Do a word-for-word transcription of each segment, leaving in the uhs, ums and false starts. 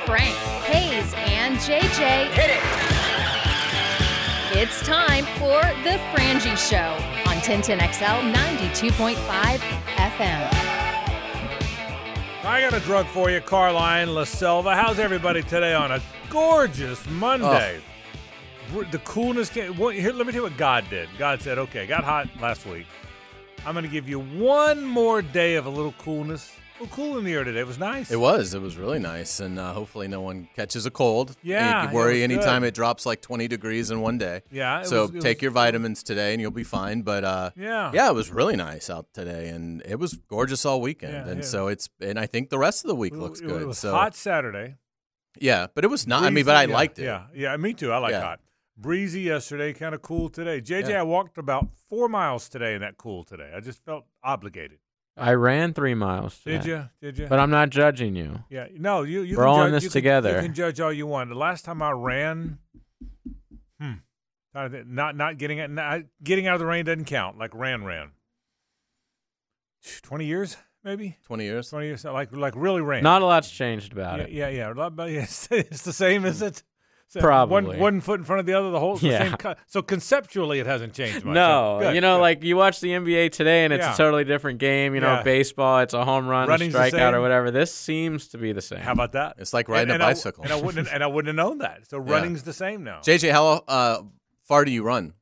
Frank, Hayes, and J J. Hit it! It's time for The Frangie Show on ten ten X L ninety-two point five F M. I got a drug for you, Carline La Selva. How's everybody today on a gorgeous Monday? Oh. The coolness came. Well, here, let me tell you what God did. God said, okay, got hot last week. I'm going to give you one more day of a little coolness. A little cool in the air today. It was nice. It was. It was really nice. And uh, hopefully no one catches a cold. Yeah. You can worry it anytime good. it drops like twenty degrees in one day. Yeah. It so was, it take was, your vitamins today and you'll be fine. But uh, yeah. yeah, it was really nice out today. And it was gorgeous all weekend. Yeah, and yeah. so it's, and I think the rest of the week it, looks it, good. It was so, hot Saturday. Yeah. But it was not, Breezy, I mean, but I yeah, liked it. Yeah. Yeah. Me too. I like Yeah. hot. Breezy yesterday, kind of cool today. J J, Yeah. I walked about four miles today in that cool today. I just felt obligated. I ran three miles. Did yeah. you? Did you? But I'm not judging you. Yeah. No, you. you We're can all judge, in this you can- together. You can judge all you want. The last time I ran, hmm, not not getting it, not, getting out of the rain doesn't count. Like ran, ran. Twenty years, maybe. twenty years. Twenty years, like like really ran. Not a lot's changed about yeah, it. yeah, yeah. A lot- but It's, it's the same, is it? So Probably. one one foot in front of the other. The whole. It's the Yeah. same cut. So conceptually, it hasn't changed much. No, Good, you know, good. like you watch the N B A today and it's Yeah. a totally different game. You know, Yeah. baseball, it's a home run, Running's a the strikeout, or same. whatever. This seems to be the same. How about that? It's like riding and, a and bicycle. I, and I wouldn't and I wouldn't have known that. So Yeah. running's the same now. J J, how uh, far do you run?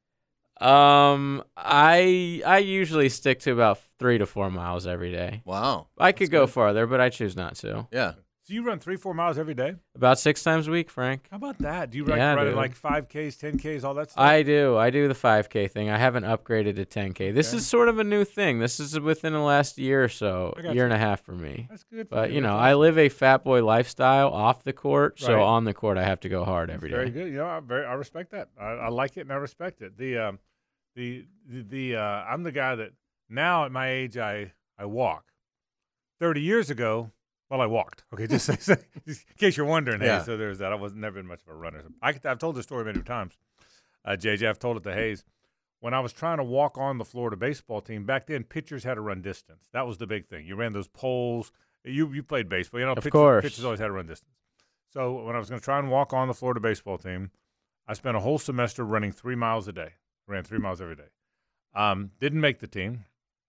Um, I I usually stick to about three to four miles every day. Wow. I could That's go good. farther, but I choose not to. Yeah. So you run three, four miles every day? About six times a week, Frank. How about that? Do you like Yeah, run dude. like five Ks, ten Ks, all that stuff? I do. I do the five K thing. I haven't upgraded to ten K. This Okay. is sort of a new thing. This is within the last year or so, I got year you. and a half for me. That's good. For But, you know, That's I awesome. live a fat boy lifestyle off the court, so Right. on the court I have to go hard every day. Very good. You know, I very I respect that. I, I like it and I respect it. The um, the the, the uh, I'm the guy that now at my age I I walk. Thirty years ago, well, I walked. Okay, just, say, say, just in case you're wondering. Yeah. Hey, so there's that. I was never been much of a runner. I could, I've told this story many times. Uh, J J, I've told it to Hayes. When I was trying to walk on the Florida baseball team back then, pitchers had to run distance. That was the big thing. You ran those poles. You you played baseball. You know, Of pitchers, course. pitchers always had to run distance. So when I was going to try and walk on the Florida baseball team, I spent a whole semester running three miles a day. Ran three miles every day. Um, didn't make the team.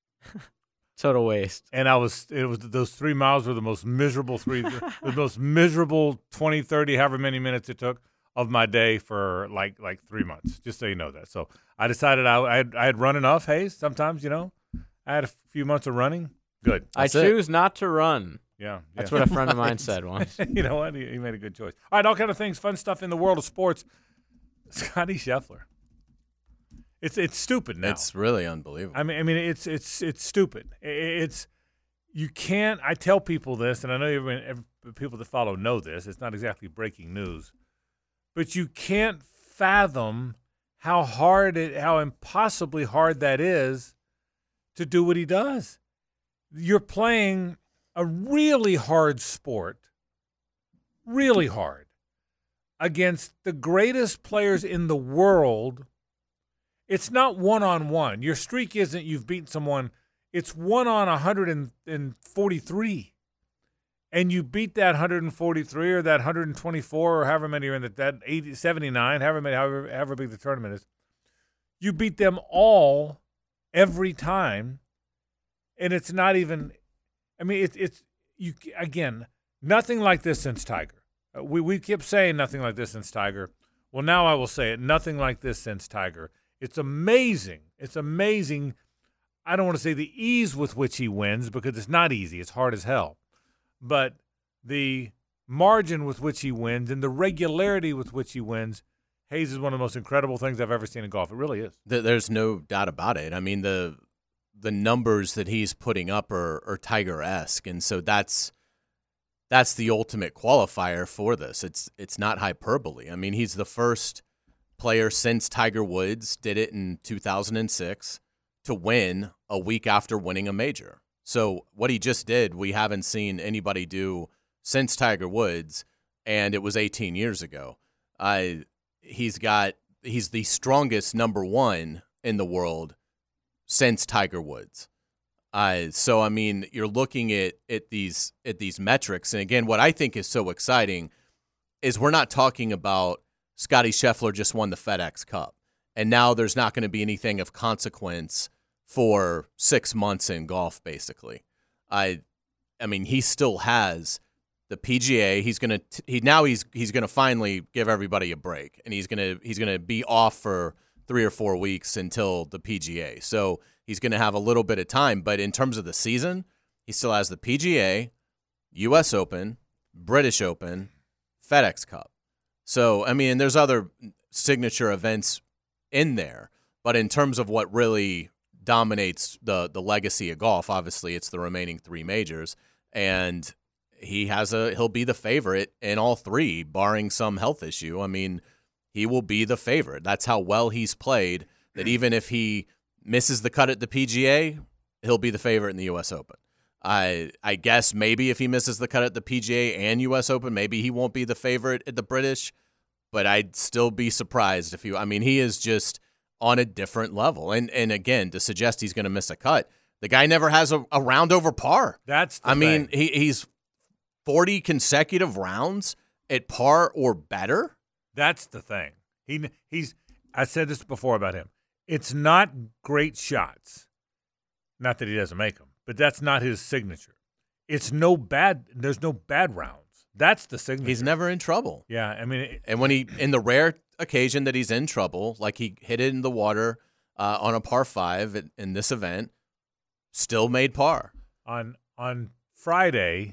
Total waste. And I was, it was, those three miles were the most miserable three, the, the most miserable twenty, thirty, however many minutes it took of my day for like, like three months, just so you know that. So I decided I, I had, I had run enough. Hayes, sometimes, you know, I had a few months of running. Good. That's I it. choose not to run. Yeah. That's yeah. what a friend of mine said once. You know what? He, he made a good choice. All right. All kind of things, fun stuff in the world of sports. Scotty Scheffler. It's, it's stupid now. It's really unbelievable. I mean, I mean, it's it's it's stupid. I- It's you can't. I tell people this, and I know everyone, every, people that follow know this. It's not exactly breaking news, but you can't fathom how hard it, how impossibly hard that is to do what he does. You're playing a really hard sport, really hard, against the greatest players in the world. It's not one-on-one. Your streak isn't you've beaten someone. It's one on one hundred forty-three. And you beat that one hundred forty-three or that one hundred twenty-four or however many are in the, that eighty, seventy-nine, however many, however, however big the tournament is. You beat them all every time. And it's not even, I mean, it, it's, you again, nothing like this since Tiger. Uh, we, we kept saying nothing like this since Tiger. Well, now I will say it, nothing like this since Tiger. It's amazing. It's amazing. I don't want to say the ease with which he wins because it's not easy. It's hard as hell. But the margin with which he wins and the regularity with which he wins, Hayes is one of the most incredible things I've ever seen in golf. It really is. Th- There's no doubt about it. I mean, the the numbers that he's putting up are, are Tiger-esque, and so that's that's the ultimate qualifier for this. It's it's not hyperbole. I mean, he's the first player since Tiger Woods did it in two thousand six to win a week after winning a major. So what he just did, we haven't seen anybody do since Tiger Woods, and it was eighteen years ago. Uh, he's got he's the strongest number one in the world since Tiger Woods. Uh, so I mean, you're looking at at these at these metrics, and again, what I think is so exciting is we're not talking about Scotty Scheffler just won the FedEx Cup, and now there's not going to be anything of consequence for six months in golf, basically. I I mean, he still has the P G A. He's going to he now he's he's going to finally give everybody a break, and he's going to he's going to be off for three or four weeks until the P G A. So he's going to have a little bit of time, but in terms of the season, he still has the P G A, U S Open, British Open, FedEx Cup. So, I mean, there's other signature events in there, but in terms of what really dominates the the legacy of golf, obviously it's the remaining three majors, and he has a he'll be the favorite in all three, barring some health issue. I mean, he will be the favorite. That's how well he's played, that even if he misses the cut at the P G A, he'll be the favorite in the U S Open. I I guess maybe if he misses the cut at the P G A and U S Open, maybe he won't be the favorite at the British, but I'd still be surprised if he – I mean, he is just on a different level. And and again, to suggest he's going to miss a cut, the guy never has a, a round over par. That's the I thing. mean, he, he's forty consecutive rounds at par or better. That's the thing. He he's I said this before about him. It's not great shots. Not that he doesn't make them, but that's not his signature. It's no bad there's no bad rounds. That's the signature. He's never in trouble. Yeah, I mean it, And when he in the rare occasion that he's in trouble, like he hit it in the water uh, on a par five in, in this event, still made par. on on Friday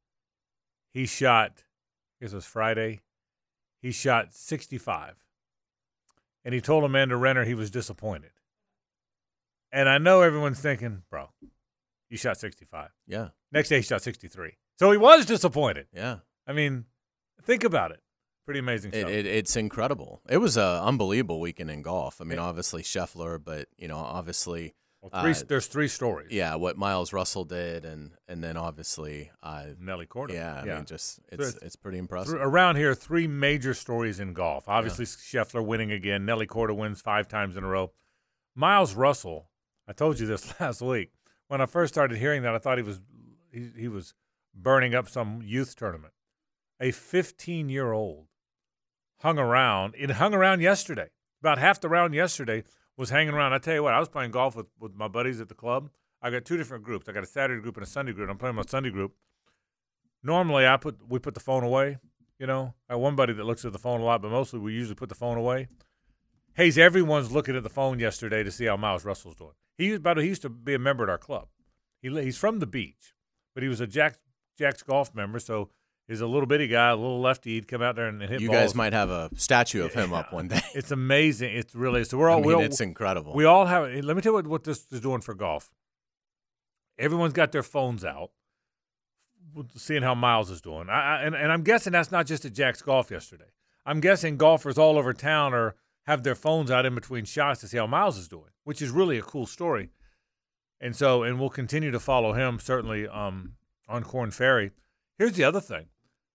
he shot I guess it was Friday. He shot sixty-five. And he told Amanda Renner he was disappointed. And I know everyone's thinking, bro, you shot sixty-five. Yeah, Next day he shot sixty-three. So he was disappointed. yeah. I mean, think about it. Pretty amazing It, stuff. it, it's incredible. It was an unbelievable weekend in golf. I mean, Yeah. obviously Scheffler, but you know, obviously, Well, three, uh, there's three stories. yeah, what Miles Russell did, and and then obviously, uh, Nelly Korda. yeah, I mean, just it's it's- it's pretty impressive. Th- around here, three major stories in golf. Obviously, Scheffler winning again. Nelly Korda wins five times in a row. Miles Russell, I told you this last week. When I first started hearing that, I thought he was he, he was burning up some youth tournament. A fifteen-year-old hung around. It hung around yesterday. About half the round yesterday was hanging around. I tell you what, I was playing golf with, with my buddies at the club. I got two different groups. I got a Saturday group and a Sunday group. I'm playing my Sunday group. Normally, I put we put the phone away. You know, I have one buddy that looks at the phone a lot, but mostly we usually put the phone away. Hayes, everyone's looking at the phone yesterday to see how Miles Russell's doing. He was, by the way, he used to be a member at our club. He li- he's from the beach, but he was a Jack Jack's golf member, so he's a little bitty guy, a little lefty. He'd come out there and, and hit You balls. guys might have a statue of him up one day. It's amazing. It's really so. We're I all mean, we all, it's incredible. we all have. Let me tell you what, what this is doing for golf. Everyone's got their phones out, seeing how Miles is doing. I, I, and, and I'm guessing that's not just at Jack's Golf yesterday. I'm guessing golfers all over town are have their phones out in between shots to see how Miles is doing, which is really a cool story. And so, and we'll continue to follow him certainly um, on Korn Ferry. Here's the other thing.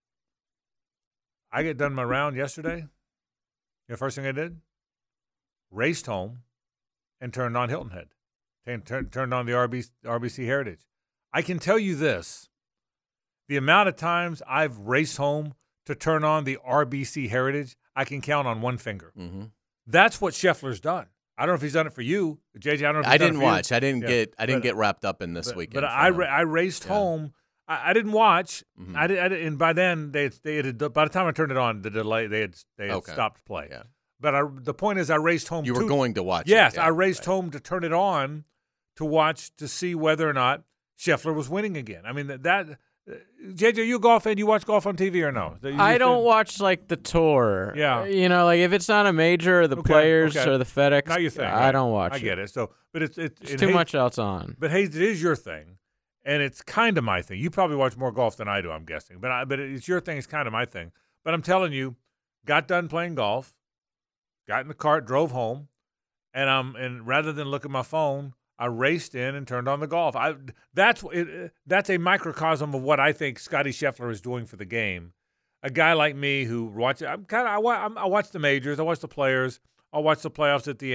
I get done my round yesterday. You know, the first thing I did, raced home, and turned on Hilton Head. Turn, turn, turned on the R B, R B C Heritage. I can tell you this: the amount of times I've raced home to turn on the R B C Heritage, I can count on one finger. Mm-hmm. That's what Scheffler's done. I don't know if he's done it for you, J J. I don't know. If he's I done it didn't for you. watch. I didn't Yeah. get. I didn't But- get wrapped up in this But, weekend. but for I him. ra- I raced Yeah. home. I, I didn't watch. Mhm. I, did, I did, and by then they had, they had by the time I turned it on, the delay they had they had Okay. stopped play. Yeah. But I, the point is, I raced home. You were to- going to watch. Yes, it. Yeah, I raced right. home to turn it on to watch to see whether or not Scheffler was winning again. I mean that. that uh, J J, you a golf fan? You watch golf on T V or no? You- I you- don't watch like the tour. Yeah. You know, like if it's not a major or the Okay, players okay. or the FedEx, Not your thing. I right? don't watch I it. get it. So, but it's it's, There's it- too Hayes- much else on. But Hayes, it is your thing, and it's kind of my thing. You probably watch more golf than I do, I'm guessing. But I, but it's your thing. It's kind of my thing. But I'm telling you, got done playing golf, got in the cart, drove home, and um and rather than look at my phone, I raced in and turned on the golf. I that's it, that's a microcosm of what I think Scotty Scheffler is doing for the game. A guy like me who watch I'm kind of I, wa- I'm- I watch the majors, I watch the players, I'll watch the playoffs at the end.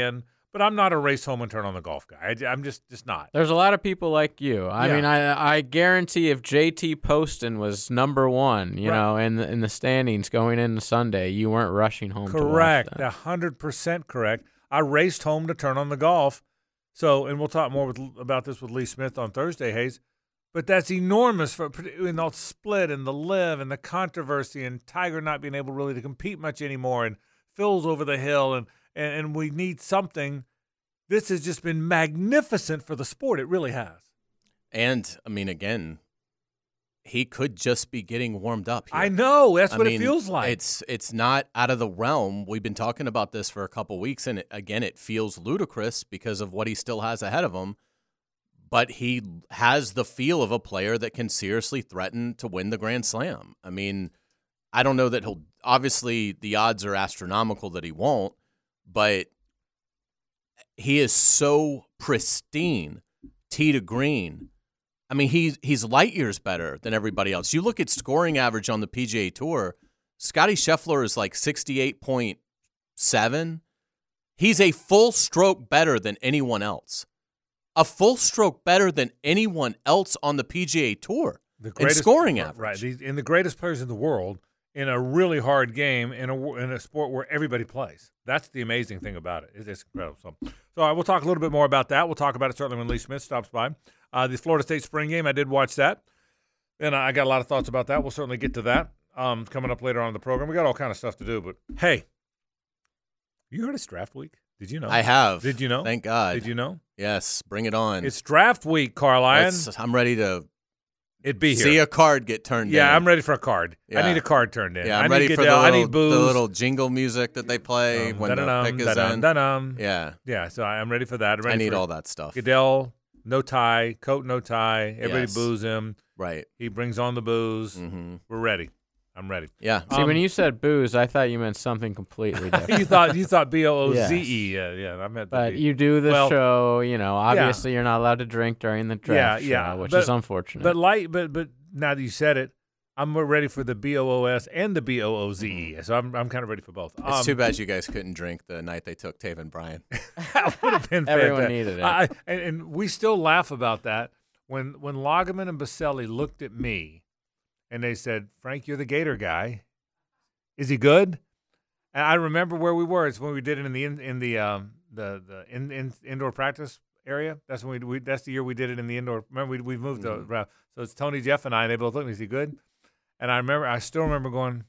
But I'm not a race home and turn on the golf guy. I, I'm just just not. There's a lot of people like you. I Yeah. mean, I I guarantee if J T Poston was number one, you Right. know, in the, in the standings going into Sunday, you weren't rushing home Correct. to watch that. one hundred percent correct. I raced home to turn on the golf. So, and we'll talk more with, about this with Lee Smith on Thursday, Hayes. But that's enormous for in the split and the live and the controversy and Tiger not being able really to compete much anymore and Phil's over the hill and, and, and we need something. This has just been magnificent for the sport. It really has. And, I mean, again, he could just be getting warmed up here. I know. That's I what mean, it feels like. It's it's not out of the realm. We've been talking about this for a couple weeks, and it, again, it feels ludicrous because of what he still has ahead of him. But he has the feel of a player that can seriously threaten to win the Grand Slam. I mean, I don't know that he'll – obviously, the odds are astronomical that he won't, but he is so pristine, tee to green. I mean, he, he's light years better than everybody else. You look at scoring average on the P G A Tour, Scotty Scheffler is like sixty-eight point seven. He's a full stroke better than anyone else. A full stroke better than anyone else on the P G A Tour the in scoring right, average. Right. These, and the greatest players in the world in a really hard game in a, in a sport where everybody plays. That's the amazing thing about it. It's, it's incredible. So, so uh, we'll talk a little bit more about that. We'll talk about it certainly when Lee Smith stops by. Uh, the Florida State spring game, I did watch that. And I got a lot of thoughts about that. We'll certainly get to that um, coming up later on in the program. We got all kind of stuff to do. But, hey, you heard it's draft week? Did you know? I have. Did you know? Thank God. Did you know? Yes, bring it on. It's draft week, Carline. Let's- I'm ready to It'd be here. see a card get turned in. Yeah, I'm ready for a card. Yeah. I need a card turned in. Yeah, I I'm need ready for Goodell. the I little, need booze. the little jingle music that they play Um, when the da-da-dum, pick is da-dum, in. da-dum. Yeah, Yeah, so I'm ready for that. I'm ready I need for all that stuff. Goodell, no tie, coat, no tie. Everybody Yes. boos him. Right. He brings on the booze. hmm We're ready. I'm ready. Yeah. See, Um, when you said booze, I thought you meant something completely different. you thought you thought B O O Z E. Yeah, yeah. I meant the But B. you do the Well, show, you know, obviously you're not allowed to drink during the draft Yeah, yeah, show, which but- is unfortunate. But light. But but now that you said it, I'm ready for the B O O S and the B O O Z E. So I'm I'm kind of ready for both. It's Um, too bad you guys couldn't drink the night they took Taven Bryan. That would have been Everyone fantastic. needed it. I, and, and we still laugh about that. When when Lageman and Baselli looked at me and they said, Frank, you're the Gator guy. Is he good? And I remember where we were. It's when we did it in the in, in the um the the in, in, indoor practice area. That's when we, we that's the year we did it in the indoor. Remember we we moved Mhm. to, around. So it's Tony, Jeff, and I. And they both looked at me. Is he good? And I remember I still remember going,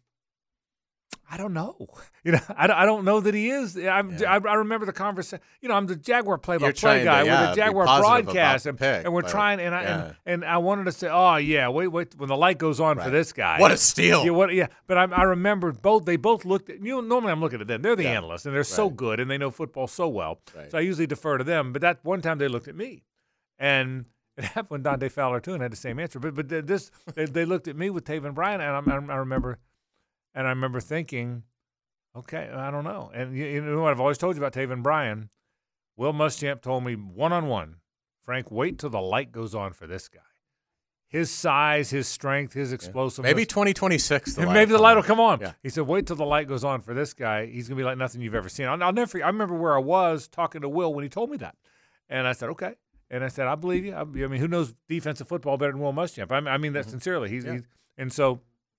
I don't know. You know, I, don't- I don't know that he is. I'm, Yeah. I, I remember the conversation. You know, I'm the Jaguar You're play-by-play trying guy to, yeah, with the be Jaguar positive about broadcast, the and, pick, and we're but, trying. And I yeah. and, and I wanted to say, oh yeah, wait, wait, when the light goes on for Right. this guy. What a steal. Yeah, what? Yeah, but I, I remember both. They both looked at you. Know, normally, I'm looking at them. They're the Yeah. analysts, and they're so Right. good, and they know football so well. Right. So I usually defer to them. But that one time, they looked at me, and it happened when Dante Fowler too, and had the same answer. But but th- this, they, they looked at me with Taven Bryan, and I, I remember, and I remember thinking, okay, I don't know. And you, you know what I've always told you about Taven Bryan? Will Muschamp told me one on one, Frank, wait till the light goes on for this guy. His size, his strength, his explosiveness. Maybe twenty twenty-six. The And light maybe the will light come will come on. Yeah. He said, wait till the light goes on for this guy. He's going to be like nothing you've ever seen. I'll, I'll never forget. I remember where I was talking to Will when he told me that. And I said, okay. And I said, I believe you. I, I mean, who knows defensive football better than Will Muschamp? I mean, I mean that Mhm. sincerely. He's, Yeah. he's And so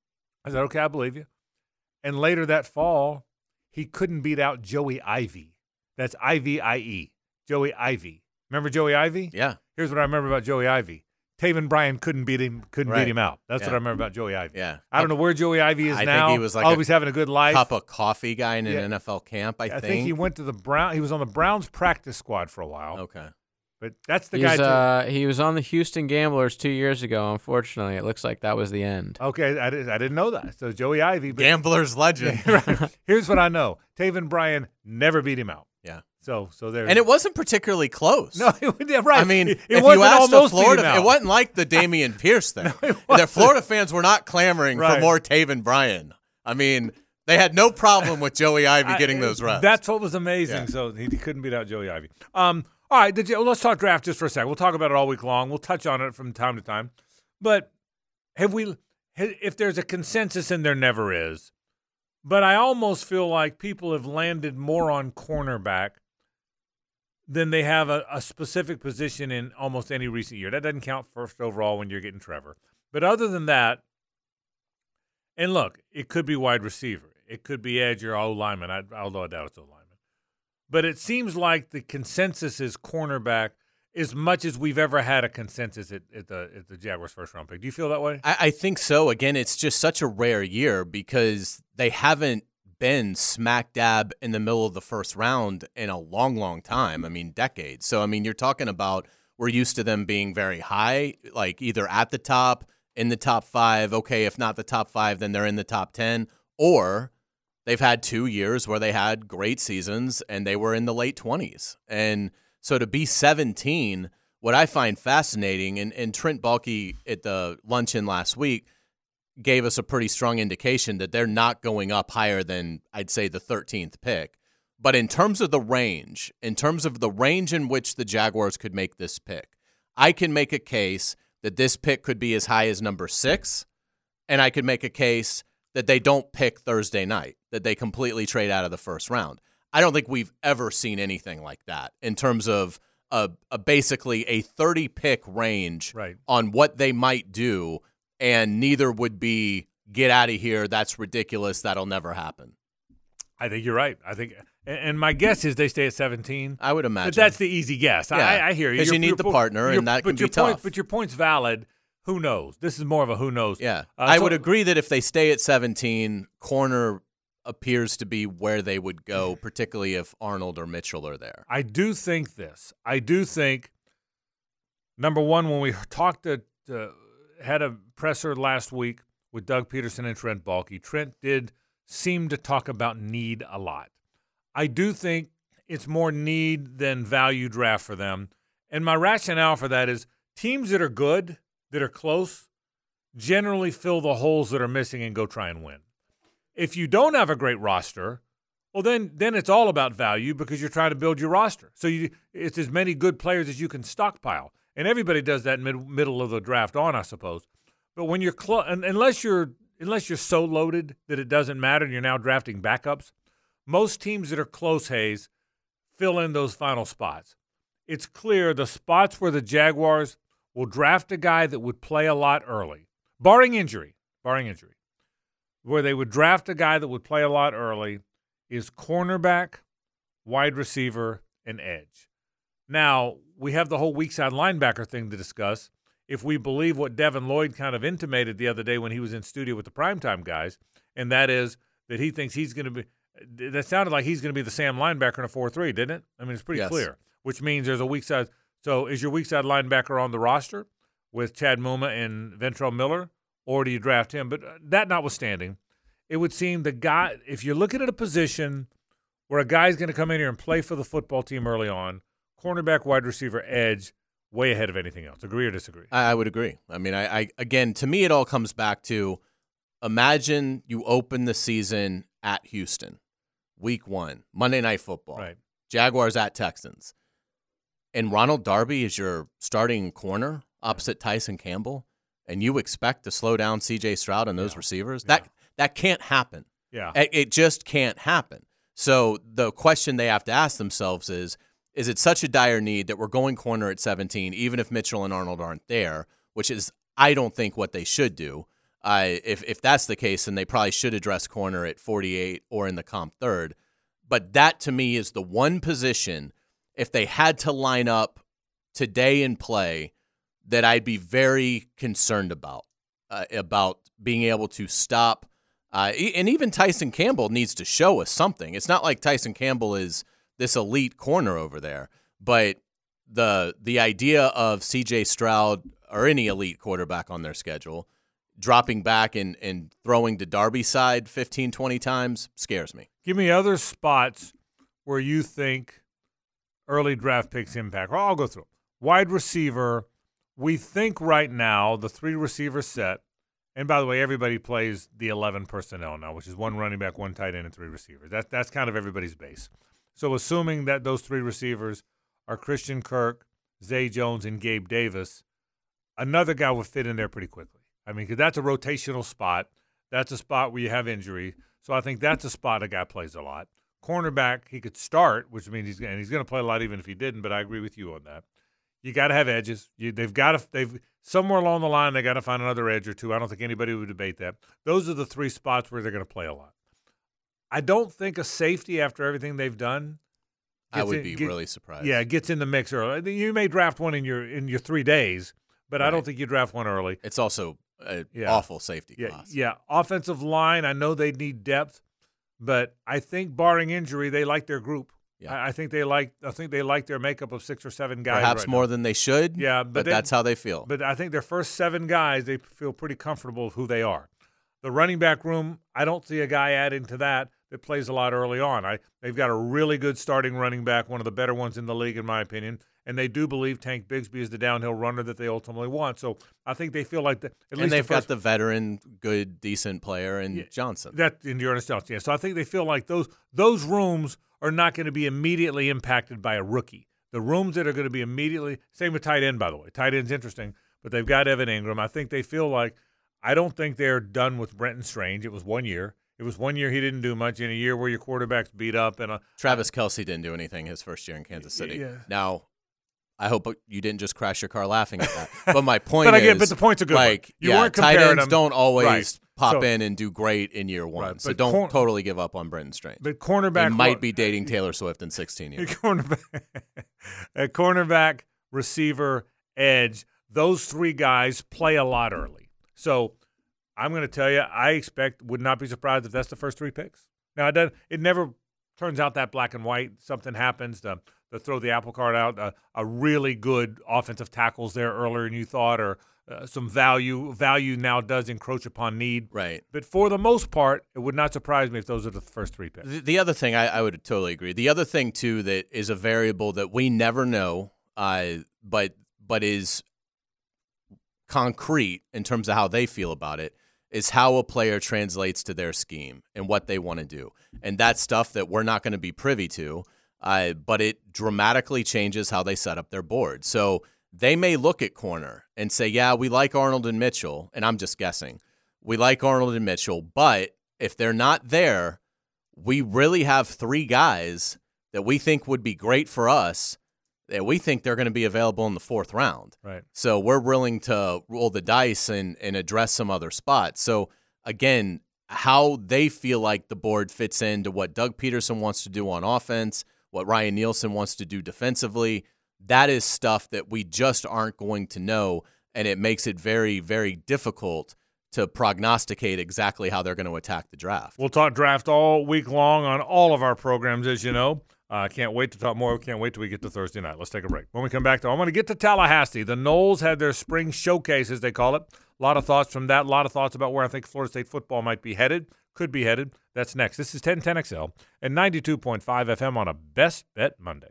I said, okay, I believe you. And later that fall, he couldn't beat out Joey Ivy. That's I V I E. Joey Ivy. Remember Joey Ivy? Yeah. Here's what I remember about Joey Ivy. Taven Bryan couldn't beat him. Couldn't Right. beat him out. That's Yeah. what I remember about Joey Ivy. Yeah. I don't know where Joey Ivy is I think now. he was like oh, a he's having a good life. Cup of coffee guy in an Yeah. N F L camp, I, I think he went to the Brown. He was on the Browns practice squad for a while. Okay. But that's the He's, guy. too. uh, he was on the Houston Gamblers two years ago. Unfortunately, it looks like that was the end. okay, I, did, I didn't know that. So Joey Ivy. But, Gambler's legend. right. Here's what I know: Taven Bryan never beat him out. Yeah. So so there. And it wasn't particularly close. no, yeah, right. I mean, it, it if wasn't you asked a almost beat him Florida, out. it wasn't like the Damian Pierce thing. it the wasn't. Florida fans were not clamoring Right. for more Taven Bryan. I mean, they had no problem with Joey Ivy I- getting those reps. That's what was amazing. Yeah. So he, he couldn't beat out Joey Ivy. Um, all right, did you, well, let's talk draft just for a second. We'll talk about it all week long. We'll touch on it from time to time. But have we? If there's a consensus, and there never is, but I almost feel like people have landed more on cornerback then they have a, a specific position in almost any recent year. That doesn't count first overall when you're getting Trevor. But other than that, and look, it could be wide receiver. It could be edge or O-lineman, I, although I doubt it's O-lineman. But it seems like the consensus is cornerback as much as we've ever had a consensus at, at the at the Jaguars' first-round pick. Do you feel that way? I, I think so. Again, it's just such a rare year because they haven't been smack dab in the middle of the first round in a long, long time. I mean, decades. So, I mean, you're talking about we're used to them being very high, like either at the top, in the top five. Okay, if not the top five, then they're in the top ten. Or they've had two years where they had great seasons and they were in the late twenties. And so to be seventeen, what I find fascinating, and, and Trent Baalke at the luncheon last week gave us a pretty strong indication that they're not going up higher than, I'd say, the thirteenth pick. But in terms of the range, in terms of the range in which the Jaguars could make this pick, I can make a case that this pick could be as high as number six, and I could make a case that they don't pick Thursday night, that they completely trade out of the first round. I don't think we've ever seen anything like that in terms of a, a basically a thirty-pick range right. on what they might do, and neither would be get out of here, that's ridiculous, that'll never happen. I think you're right. I think, and my guess is they stay at seventeen. I would imagine. But that's the easy guess. Yeah, I, I hear you. Because you need your, the partner, and that can be your tough. Point, but your point's valid. Who knows? This is more of a who knows. Yeah. Uh, I so, would agree that if they stay at seventeen, corner appears to be where they would go, particularly if Arnold or Mitchell are there. I do think this. I do think, number one, when we talked to, uh, had a presser last week with Doug Peterson and Trent Baalke, Trent did seem to talk about need a lot. I do think it's more need than value draft for them. And my rationale for that is teams that are good, that are close, generally fill the holes that are missing and go try and win. If you don't have a great roster, well, then then it's all about value because you're trying to build your roster. So you, it's as many good players as you can stockpile. And everybody does that mid, middle of the draft on, I suppose. But when you're close, unless you're unless you're so loaded that it doesn't matter and you're now drafting backups, most teams that are close, Hayes, fill in those final spots. It's clear the spots where the Jaguars will draft a guy that would play a lot early, barring injury, barring injury, where they would draft a guy that would play a lot early is cornerback, wide receiver, and edge. Now, we have the whole weak side linebacker thing to discuss. If we believe what Devin Lloyd kind of intimated the other day when he was in studio with the primetime guys, and that is that he thinks he's going to be – that sounded like he's going to be the Sam linebacker in a four three, didn't it? I mean, it's pretty yes. clear, which means there's a weak side. So is your weak side linebacker on the roster with Chad Muma and Ventrell Miller, or do you draft him? But that notwithstanding, it would seem the guy – if you're looking at a position where a guy's going to come in here and play for the football team early on, cornerback, wide receiver, edge, way ahead of anything else. Agree or disagree? I, I would agree. I mean, I, I again, to me, it all comes back to imagine you open the season at Houston, week one, Monday Night Football, right? Jaguars at Texans, and Ronald Darby is your starting corner opposite Tyson Campbell, and you expect to slow down C J Stroud and those yeah. receivers. Yeah. That that can't happen. Yeah, it, it just can't happen. So the question they have to ask themselves is, is it such a dire need that we're going corner at seventeen, even if Mitchell and Arnold aren't there, which is, I don't think, what they should do. Uh, if, if that's the case, then they probably should address corner at forty-eight or in the comp third. But that, to me, is the one position, if they had to line up today and play, that I'd be very concerned about, uh, about being able to stop. Uh, and even Tyson Campbell needs to show us something. It's not like Tyson Campbell is this elite corner over there, but the the idea of C J Stroud or any elite quarterback on their schedule dropping back and, and throwing to Darby's side fifteen, twenty times scares me. Give me other spots where you think early draft picks impact. Well, I'll go through. Wide receiver, we think right now the three receiver set, and by the way, everybody plays the eleven personnel now, which is one running back, one tight end, and three receivers. That, that's kind of everybody's base. So assuming that those three receivers are Christian Kirk, Zay Jones, and Gabe Davis, another guy would fit in there pretty quickly. I mean, because that's a rotational spot. That's a spot where you have injury. So I think that's a spot a guy plays a lot. cornerback, he could start, which means he's and he's going to play a lot even if he didn't. But I agree with you on that. You got to have edges. You, they've got to. They've somewhere along the line they got to find another edge or two. I don't think anybody would debate that. Those are the three spots where they're going to play a lot. I don't think a safety after everything they've done. I would in, be get, really surprised. Yeah, gets in the mix early. You may draft one in your in your three days, but right. I don't think you draft one early. It's also an yeah. awful safety yeah, class. Yeah, offensive line. I know they need depth, but I think barring injury, they like their group. Yeah. I, I think they like. I think they like their makeup of six or seven guys. Perhaps right more now. than they should. Yeah, but, but they, that's how they feel. But I think their first seven guys, they feel pretty comfortable with who they are. The running back room, I don't see a guy adding to that that plays a lot early on. I they've got a really good starting running back, one of the better ones in the league, in my opinion. And they do believe Tank Bigsby is the downhill runner that they ultimately want. So I think they feel like that. At and least they've the first, got the veteran, good, decent player in yeah, Johnson. That in Ernest Johnson. Yeah. So I think they feel like those those rooms are not going to be immediately impacted by a rookie. The rooms that are going to be immediately same with tight end, by the way. Tight end's interesting, but they've got Evan Ingram. I think they feel like I don't think they're done with Brenton Strange. It was one year. It was one year he didn't do much in a year where your quarterback's beat up. And a, Travis Kelce didn't do anything his first year in Kansas City. Yeah. Now, I hope you didn't just crash your car laughing at that. But my point but is, I get, but the point's a good like, one. You yeah, weren't tight comparing ends them. don't always Right. pop So- in and do great in year one. Right, So but don't cor- totally give up on Brenton Strange. But cornerback He might be dating Taylor Swift in sixteen years. cornerback, a cornerback, receiver, edge. Those three guys play a lot early. So I'm going to tell you, I expect, would not be surprised if that's the first three picks. Now, it, does, it never turns out that black and white. Something happens to, to throw the apple cart out. Uh, a really good offensive tackles there earlier than you thought, or uh, some value. Value now does encroach upon need. Right. But for the most part, it would not surprise me if those are the first three picks. The, the other thing, I, I would totally agree. The other thing, too, that is a variable that we never know, uh, but but is concrete in terms of how they feel about it, is how a player translates to their scheme and what they want to do. And that's stuff that we're not going to be privy to, uh, but it dramatically changes how they set up their board. So they may look at corner and say, yeah, we like Arnold and Mitchell, and I'm just guessing. We like Arnold and Mitchell, but if they're not there, we really have three guys that we think would be great for us, that we think they're going to be available in the fourth round. Right. So we're willing to roll the dice and, and address some other spots. So, again, how they feel like the board fits into what Doug Peterson wants to do on offense, what Ryan Nielsen wants to do defensively, that is stuff that we just aren't going to know, and it makes it very, very difficult to prognosticate exactly how they're going to attack the draft. We'll talk draft all week long on all of our programs, as you know. I uh, can't wait to talk more. Can't wait till we get to Thursday night. Let's take a break. When we come back, though, I'm going to get to Tallahassee. The Noles had their spring showcase, as they call it. A lot of thoughts from that. A lot of thoughts about where I think Florida State football might be headed, could be headed. That's next. This is ten ten X L and ninety-two point five F M on a Best Bet Monday.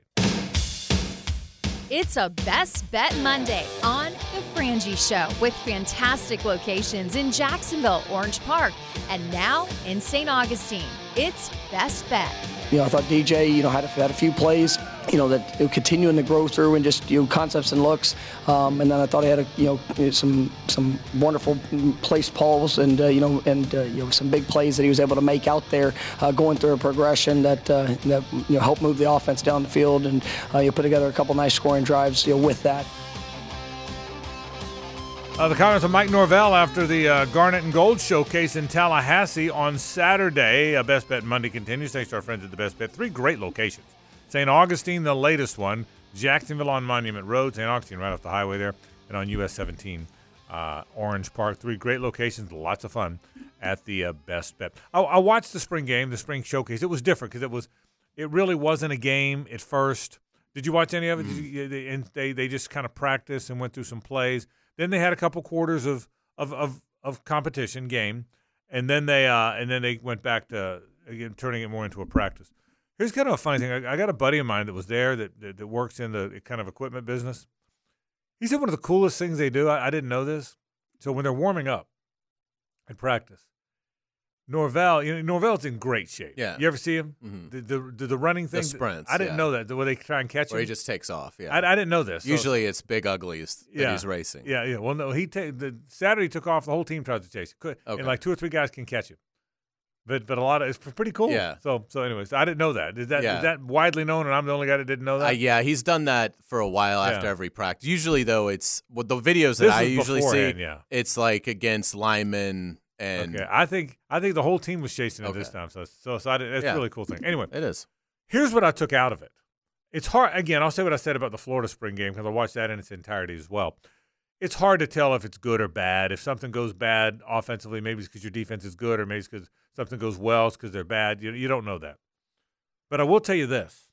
It's a Best Bet Monday on The Frangie Show with fantastic locations in Jacksonville, Orange Park, and now in Saint Augustine. It's Best Bet. You know, I thought D J, you know, had a, had a few plays, you know, that it continuing to grow through and just, you know, concepts and looks. Um, and then I thought he had, a, you know, some some wonderful placed balls and, uh, you know, and, uh, you know, some big plays that he was able to make out there, uh, going through a progression that, uh, that, you know, helped move the offense down the field. And uh, you put together a couple nice scoring drives, you know, with that. Uh, the comments of Mike Norvell after the uh, Garnet and Gold showcase in Tallahassee on Saturday. Uh, Best Bet Monday continues. Thanks to our friends at the Best Bet. Three great locations. Saint Augustine, the latest one. Jacksonville on Monument Road. Saint Augustine right off the highway there. And on U S seventeen, uh, Orange Park. Three great locations. Lots of fun at the uh, Best Bet. I, I watched the spring game, the spring showcase. It was different because it was, it really wasn't a game at first. Did you watch any of it? Did you, they, and they, they just kind of practiced and went through some plays. Then they had a couple quarters of of, of, of competition game, and then they uh, and then they went back to again turning it more into a practice. Here's kind of a funny thing. I, I got a buddy of mine that was there that, that that works in the kind of equipment business. He said one of the coolest things they do. I, I didn't know this. So when they're warming up at practice, Norvell, you know, Norvell's in great shape. Yeah. You ever see him? Mm-hmm. The, the the the running thing. The sprints. I didn't yeah. know that. The way they try and catch him. Where he just takes off. Yeah. I, I didn't know this. So- Usually it's Big Uglies that Yeah. he's racing. Yeah, yeah. Well, no, he ta- the Saturday took off. The whole team tried to chase it. Could, Okay. And like two or three guys can catch him. But but a lot of it's pretty cool. Yeah. So so anyways, I didn't know that. Is that Yeah. is that widely known, and I'm the only guy that didn't know that? Uh, yeah, he's done that for a while after Yeah. every practice. Usually, though, it's well, the videos that This I is usually see. beforehand, yeah. It's like against linemen, and Okay, I think I think the whole team was chasing it Okay. this time. So so so I did, it's Yeah. a really cool thing. Anyway, it is. here's what I took out of it. It's hard. Again, I'll say what I said about the Florida spring game because I watched that in its entirety as well. It's hard to tell if it's good or bad. If something goes bad offensively, maybe it's because your defense is good, or maybe it's because something goes well, it's because they're bad. You, you don't know that. But I will tell you this.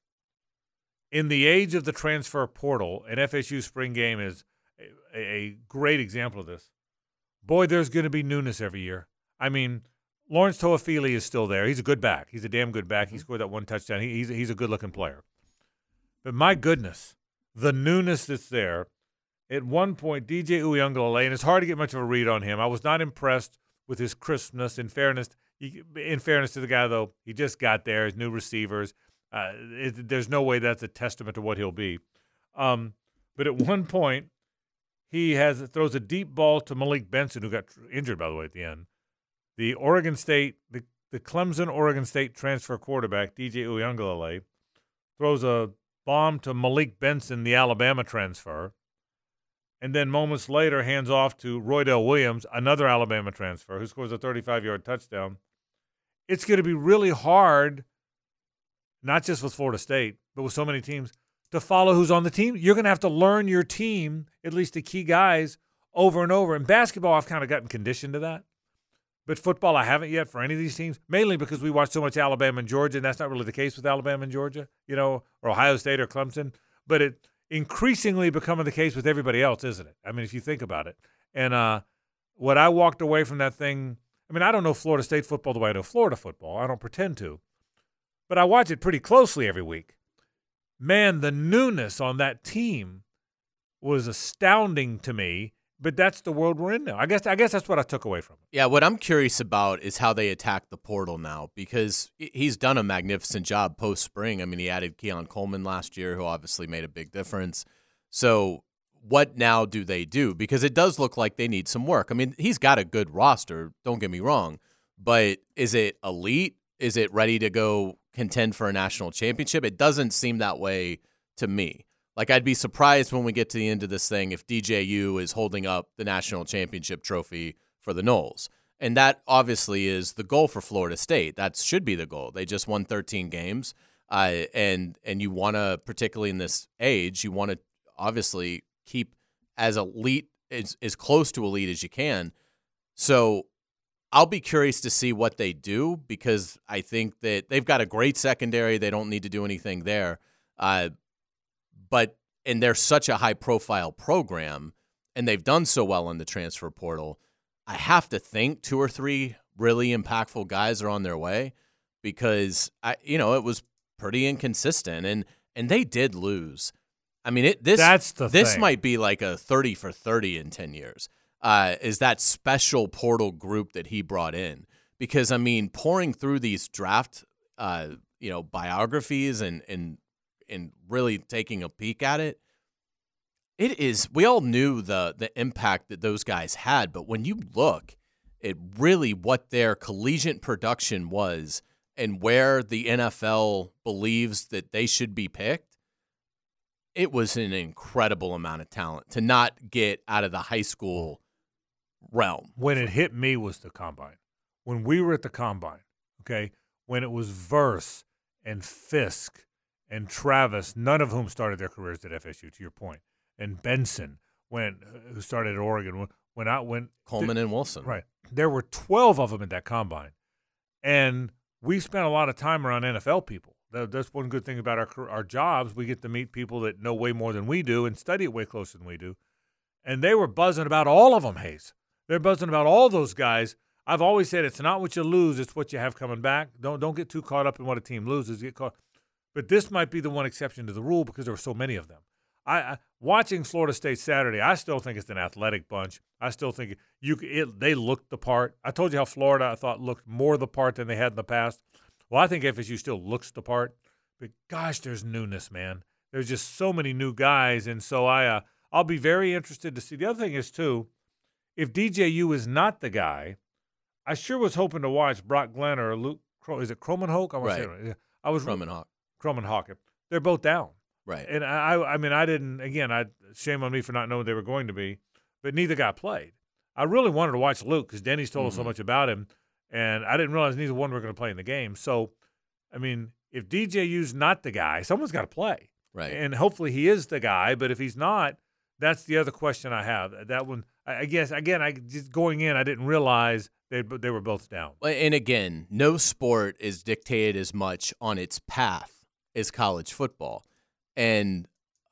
In the age of the transfer portal, an F S U spring game is a, a great example of this. Boy, there's going to be newness every year. I mean, Lawrence Toafili is still there. He's a good back. He's a damn good back. He scored that one touchdown. He, he's, he's a good-looking player. But my goodness, the newness that's there. At one point, D J Uiagalelei, and it's hard to get much of a read on him. I was not impressed with his crispness. In fairness, he, in fairness to the guy, though, he just got there. His new receivers. Uh, it, there's no way that's a testament to what he'll be. Um, but at one point, he has throws a deep ball to Malik Benson, who got injured, by the way, at the end. The Oregon State, the, the Clemson Oregon State transfer quarterback, D J Uiagalelei, throws a bomb to Malik Benson, the Alabama transfer. And then moments later, hands off to Roydell Williams, another Alabama transfer, who scores a thirty-five-yard touchdown. It's going to be really hard, not just with Florida State, but with so many teams, to follow who's on the team. You're going to have to learn your team, at least the key guys, over and over. In basketball, I've kind of gotten conditioned to that. But football, I haven't yet for any of these teams, mainly because we watch so much Alabama and Georgia, and that's not really the case with Alabama and Georgia, you know, or Ohio State or Clemson. But it increasingly becoming the case with everybody else, isn't it? I mean, if you think about it. And uh, what I walked away from that thing, I mean, I don't know Florida State football the way I know Florida football. I don't pretend to. But I watch it pretty closely every week. Man, the newness on that team was astounding to me. But that's the world we're in now. I guess I guess that's what I took away from it. Yeah, what I'm curious about is how they attack the portal now, because he's done a magnificent job post-spring. I mean, he added Keon Coleman last year, who obviously made a big difference. So what now do they do? Because it does look like they need some work. I mean, he's got a good roster, don't get me wrong, but is it elite? Is it ready to go contend for a national championship? It doesn't seem that way to me. Like, I'd be surprised when we get to the end of this thing if D J U is holding up the national championship trophy for the Noles. And that obviously is the goal for Florida State. That should be the goal. They just won thirteen games. Uh, and and you want to, particularly in this age, you want to obviously keep as elite, as, as close to elite as you can. So I'll be curious to see what they do, because I think that they've got a great secondary. They don't need to do anything there. Uh But and they're such a high-profile program, and they've done so well in the transfer portal, I have to think two or three really impactful guys are on their way, because I, you know, it was pretty inconsistent, and and they did lose. I mean, it this That's the this thing. might be like a thirty for thirty in ten years. Uh, is that special portal group that he brought in? Because I mean, pouring through these draft, uh, you know, biographies and and. and really taking a peek at it, it is, we all knew the the impact that those guys had, but when you look at really what their collegiate production was and where the N F L believes that they should be picked, it was an incredible amount of talent to not get out of the high school realm. When it hit me was the Combine. When we were at the Combine, okay, when it was Verse and Fisk and Travis, none of whom started their careers at F S U, to your point, and Benson, when who started at Oregon, when, when I went Coleman th- and Wilson. right, there were twelve of them at that Combine, and we spent a lot of time around N F L people. That, that's one good thing about our car- our jobs. We get to meet people that know way more than we do and study it way closer than we do, and they were buzzing about all of them. Hayes, they're buzzing about all those guys. I've always said it's not what you lose; it's what you have coming back. Don't don't get too caught up in what a team loses. Get caught. But this might be the one exception to the rule because there were so many of them. I, I watching Florida State Saturday, I still think it's an athletic bunch. I still think you it, they looked the part. I told you how Florida, I thought, looked more the part than they had in the past. Well, I think F S U still looks the part. But gosh, there's newness, man. There's just so many new guys, and so I uh, I'll be very interested to see. The other thing is too, if D J U is not the guy, I sure was hoping to watch Brock Glenn or Luke. Cro- is it Cromanhawk? I want to say it right. Yeah. I was Cromanhawk. Cromanhawk. They're both down. Right. And I, I mean, I didn't. Again, I shame on me for not knowing they were going to be, but neither guy played. I really wanted to watch Luke because Denny's told mm-hmm. us so much about him, and I didn't realize neither one were going to play in the game. So, I mean, if D J U's not the guy, someone's got to play. Right. And hopefully he is the guy. But if he's not, that's the other question I have. That one, I guess. Again, I just going in, I didn't realize they they were both down. And again, no sport is dictated as much on its path as college football. And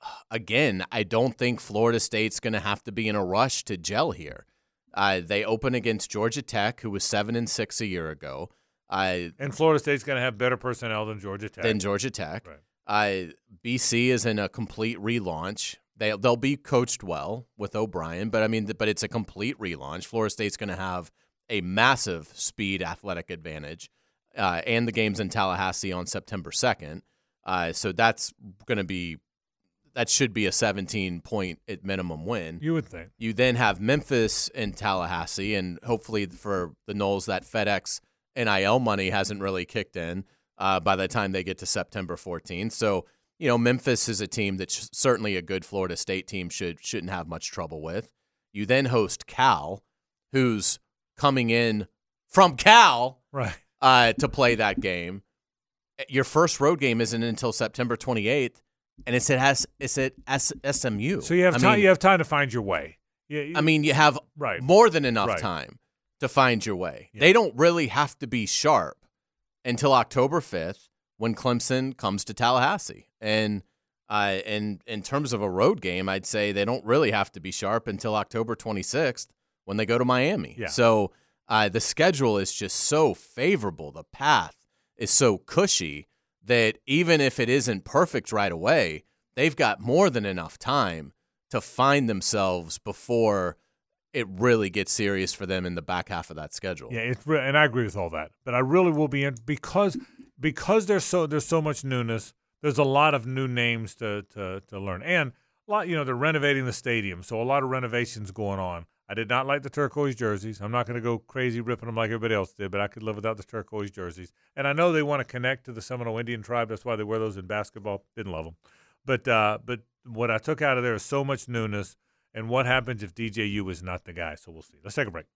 again, I don't think Florida State's going to have to be in a rush to gel here. Uh, they open against Georgia Tech, who was seven and six a year ago. Uh, and Florida State's going to have better personnel than Georgia Tech. Than Georgia Tech. Right. Uh, B C is in a complete relaunch. They they'll be coached well with O'Brien, but I mean, but it's a complete relaunch. Florida State's going to have a massive speed athletic advantage, uh, and the game's in Tallahassee on September second. Uh, so that's going to be that should be a seventeen point at minimum win. You would think. You then have Memphis and Tallahassee, and hopefully for the Noles, that FedEx N I L money hasn't really kicked in uh, by the time they get to September fourteenth. So, you know, Memphis is a team that's certainly a good Florida State team should, shouldn't have much trouble with. You then host Cal, who's coming in from Cal right. uh, to play that game. Your first road game isn't until September twenty-eighth, and it's at S, it's at S, SMU. So you have I time. Mean, you have time to find your way. Yeah, you, I mean, you have right. more than enough right. time to find your way. Yeah. They don't really have to be sharp until October fifth when Clemson comes to Tallahassee. And uh, and in terms of a road game, I'd say they don't really have to be sharp until October twenty-sixth when they go to Miami. Yeah. So uh, the schedule is just so favorable. The path is so cushy that even if it isn't perfect right away, they've got more than enough time to find themselves before it really gets serious for them in the back half of that schedule. Yeah, it's re- and I agree with all that. But I really will be in because because there's so there's so much newness. There's a lot of new names to to to learn, and a lot. You know, they're renovating the stadium, so a lot of renovations going on. I did not like the turquoise jerseys. I'm not going to go crazy ripping them like everybody else did, but I could live without the turquoise jerseys. And I know they want to connect to the Seminole Indian tribe. That's why they wear those in basketball. Didn't love them. But uh, but what I took out of there is so much newness. And what happens if D J U is not the guy? So we'll see. Let's take a break.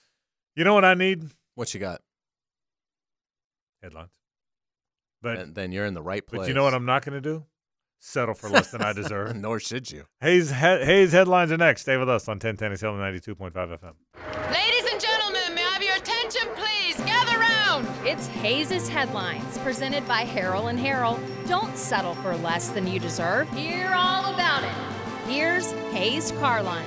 You know what I need? What you got? Headlines. But and then you're in the right place. But you know what I'm not going to do? Settle for less than I deserve. Nor should you. Hayes, he- Hayes headlines are next. Stay with us on ten ten Salem ninety-two point five F M. Ladies and gentlemen, may I have your attention, please? Gather round. It's Hayes' Headlines, presented by Harrell and Harrell. Don't settle for less than you deserve. Hear all about it. Here's Hayes Carline.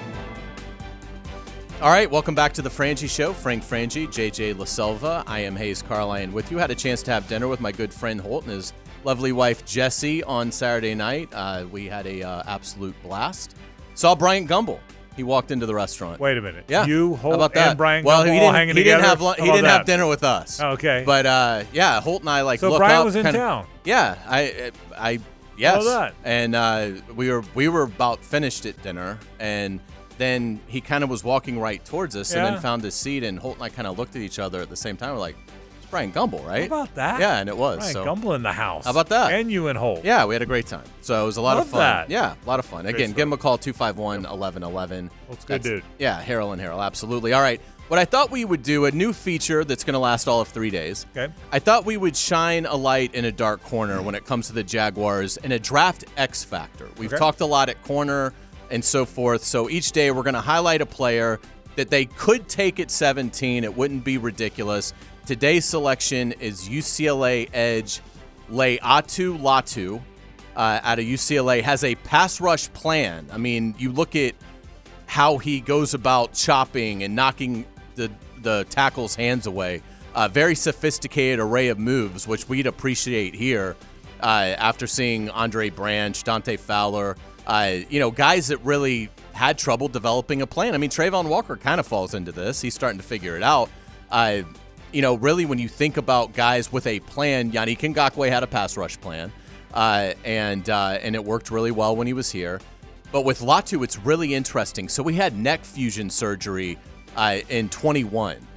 All right, welcome back to the Frangie Show. Frank Frangie, J J LaSelva. I am Hayes Carline with you. Had a chance to have dinner with my good friend Holt and his lovely wife Jessie on Saturday night. Uh, we had a uh, absolute blast. Saw Bryant Gumbel. He walked into the restaurant. Wait a minute. Yeah. You, How Holt, about that? and Brian well, Gumbel he all didn't, hanging he together? Didn't have, lu- How he about didn't that? have dinner with us. Okay. But uh, yeah, Holt and I like so look Brian up. was in kinda, town. Yeah, I, I, yes. How about that? And uh, we were we were about finished at dinner, and then he kind of was walking right towards us, Yeah. and then found his seat, and Holt and I kind of looked at each other at the same time. We're like, "It's Brian Gumbel, right?" How about that? Yeah, and it was. Brian so. Gumbel in the house. How about that? And you and Holt. Yeah, we had a great time. So it was a lot Love of fun. that. Yeah, a lot of fun. Again, story. give him a call, two five one, eleven eleven. Holt's a good That's- dude. Yeah, Harrell and Harrell, absolutely. All right, what I thought we would do, a new feature that's going to last all of three days. Okay. I thought we would shine a light in a dark corner when it comes to the Jaguars in a draft X factor. We've Okay. talked a lot at corner and so forth. So each day we're going to highlight a player that they could take at seventeen. It wouldn't be ridiculous. Today's selection is U C L A edge Laiatu Latu uh, out of U C L A. Has a pass rush plan. I mean, you look at how he goes about chopping and knocking the the tackle's hands away. A very sophisticated array of moves, which we'd appreciate here uh, after seeing Andre Branch, Dante Fowler, uh, you know, guys that really had trouble developing a plan. I mean, Trayvon Walker kind of falls into this. He's starting to figure it out. Uh, you know, really, when you think about guys with a plan, Yannick Ngakoue had a pass rush plan, uh, and uh, and it worked really well when he was here. But with Latu, it's really interesting. So we had neck fusion surgery uh, in twenty-one.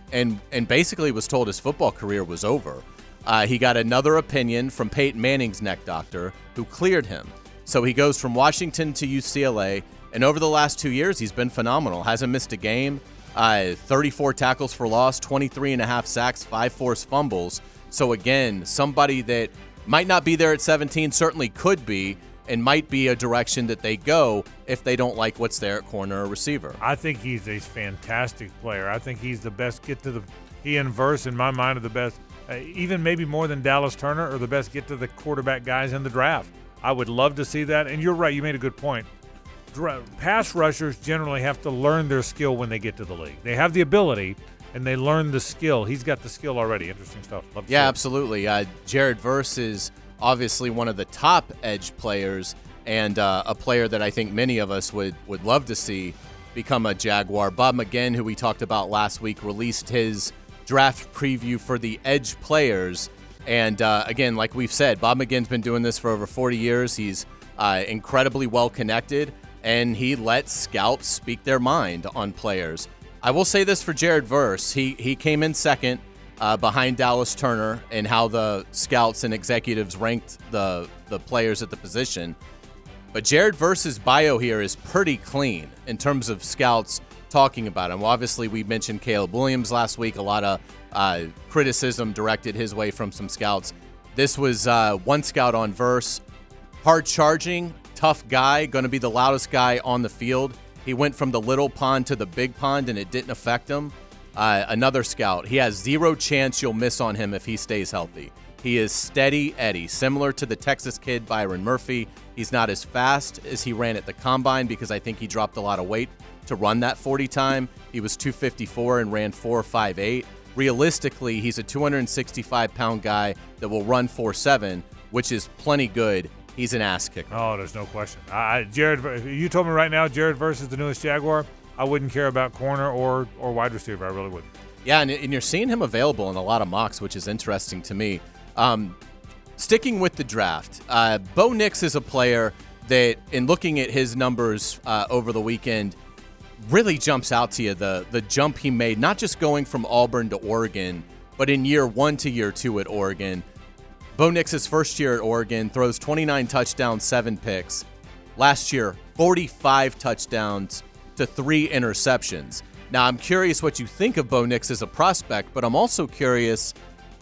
and and basically was told his football career was over. Uh, he got another opinion from Peyton Manning's neck doctor, who cleared him. So he goes from Washington to U C L A, and over the last two years, he's been phenomenal. Hasn't missed a game, uh, thirty-four tackles for loss, twenty-three and a half sacks, five forced fumbles. So again, somebody that might not be there at seventeen, certainly could be, and might be a direction that they go if they don't like what's there at corner or receiver. I think he's a fantastic player. I think he's the best get to the – he and Verse, in my mind, are the best, uh, even maybe more than Dallas Turner, or the best get to the quarterback guys in the draft. I would love to see that. And you're right, you made a good point. Dra- pass rushers generally have to learn their skill when they get to the league. They have the ability, and they learn the skill. He's got the skill already. Interesting stuff. Love to yeah, see it. absolutely. Uh, Jared Verse is obviously one of the top edge players, and uh, a player that I think many of us would, would love to see become a Jaguar. Bob McGinn, who we talked about last week, released his draft preview for the edge players. And uh, again, like we've said, Bob McGinn's been doing this for over forty years. He's uh, incredibly well connected, and he lets scouts speak their mind on players. I will say this for Jared Verse. He, he came in second uh, behind Dallas Turner in how the scouts and executives ranked the, the players at the position. But Jared Verse's bio here is pretty clean in terms of scouts talking about him. Well, obviously, we mentioned Caleb Williams last week. A lot of uh, criticism directed his way from some scouts. This was uh, one scout on Verse. Hard charging, tough guy, going to be the loudest guy on the field. He went from the little pond to the big pond, and it didn't affect him. Uh, another scout, he has zero chance you'll miss on him if he stays healthy. He is steady Eddie, similar to the Texas kid Byron Murphy. He's not as fast as he ran at the combine because I think he dropped a lot of weight to run that forty time. He was two fifty-four and ran four five eight. Realistically, he's a two hundred sixty-five pound guy that will run four seven, which is plenty good. He's an ass kicker. Oh, there's no question. I, Jared, if you told me right now Jared Verse is the newest Jaguar, I wouldn't care about corner or or wide receiver. I really wouldn't. Yeah, and, and you're seeing him available in a lot of mocks, which is interesting to me. Um, sticking with the draft, uh, Bo Nix is a player that, in looking at his numbers uh, over the weekend, really jumps out to you. The the jump he made, not just going from Auburn to Oregon, but in year one to year two at Oregon. Bo Nix's first year at Oregon throws twenty-nine touchdowns, seven picks. Last year, forty-five touchdowns to three interceptions. Now, I'm curious what you think of Bo Nix as a prospect, but I'm also curious,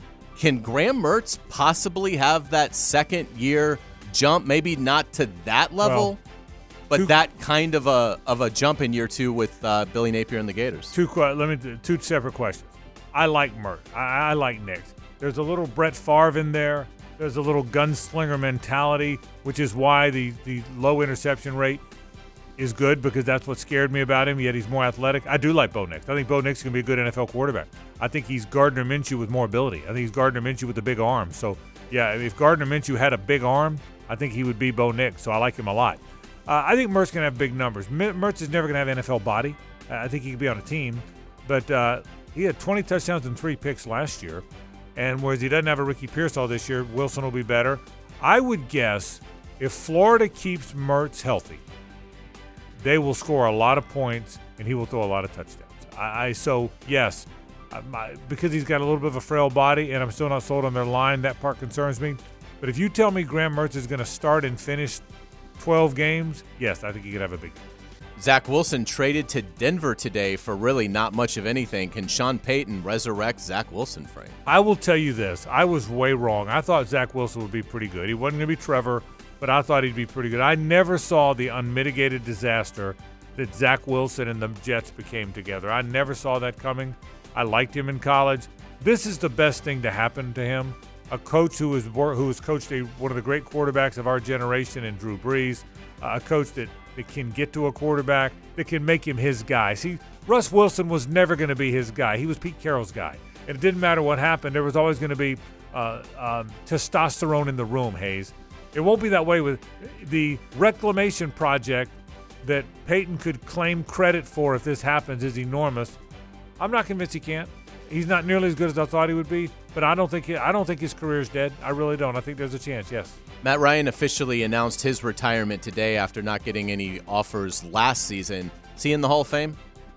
can Graham Mertz possibly have that second year jump? Maybe not to that level, Well, but two, that kind of a of a jump in year two with uh, Billy Napier and the Gators. Two let me do two separate questions. I like Mertz. I, I like Nix. There's a little Brett Favre in there. There's a little gunslinger mentality, which is why the the low interception rate is good, because that's what scared me about him, yet he's more athletic. I do like Bo Nix. I think Bo Nix is going to be a good N F L quarterback. I think he's Gardner Minshew with more ability. I think he's Gardner Minshew with a big arm. So, yeah, if Gardner Minshew had a big arm, I think he would be Bo Nix, so I like him a lot. Uh, I think Mertz going to have big numbers. Mertz is never going to have N F L body. Uh, I think he could be on a team. But uh, he had twenty touchdowns and three picks last year. And whereas he doesn't have a Ricky Pearsall this year, Wilson will be better. I would guess if Florida keeps Mertz healthy, they will score a lot of points, and he will throw a lot of touchdowns. I, I so yes, I, my, because he's got a little bit of a frail body, and I'm still not sold on their line. That part concerns me. But if you tell me Graham Mertz is going to start and finish twelve games, yes, I think he could have a big game. Zach Wilson traded to Denver today for really not much of anything. Can Sean Payton resurrect Zach Wilson, Frank? I will tell you this. I was way wrong. I thought Zach Wilson would be pretty good. He wasn't going to be Trevor, but I thought he'd be pretty good. I never saw the unmitigated disaster that Zach Wilson and the Jets became together. I never saw that coming. I liked him in college. This is the best thing to happen to him. A coach who has who has coached a, one of the great quarterbacks of our generation in Drew Brees, uh, a coach that, that can get to a quarterback, that can make him his guy. See, Russ Wilson was never going to be his guy. He was Pete Carroll's guy. And it didn't matter what happened. There was always going to be uh, um, testosterone in the room, Hayes. It won't be that way with the reclamation project that Peyton could claim credit for if this happens is enormous. I'm not convinced he can't. He's not nearly as good as I thought he would be, but I don't think he, I don't think his career is dead. I really don't. I think there's a chance, yes. Matt Ryan officially announced his retirement today after not getting any offers last season. Is he in the Hall of Fame?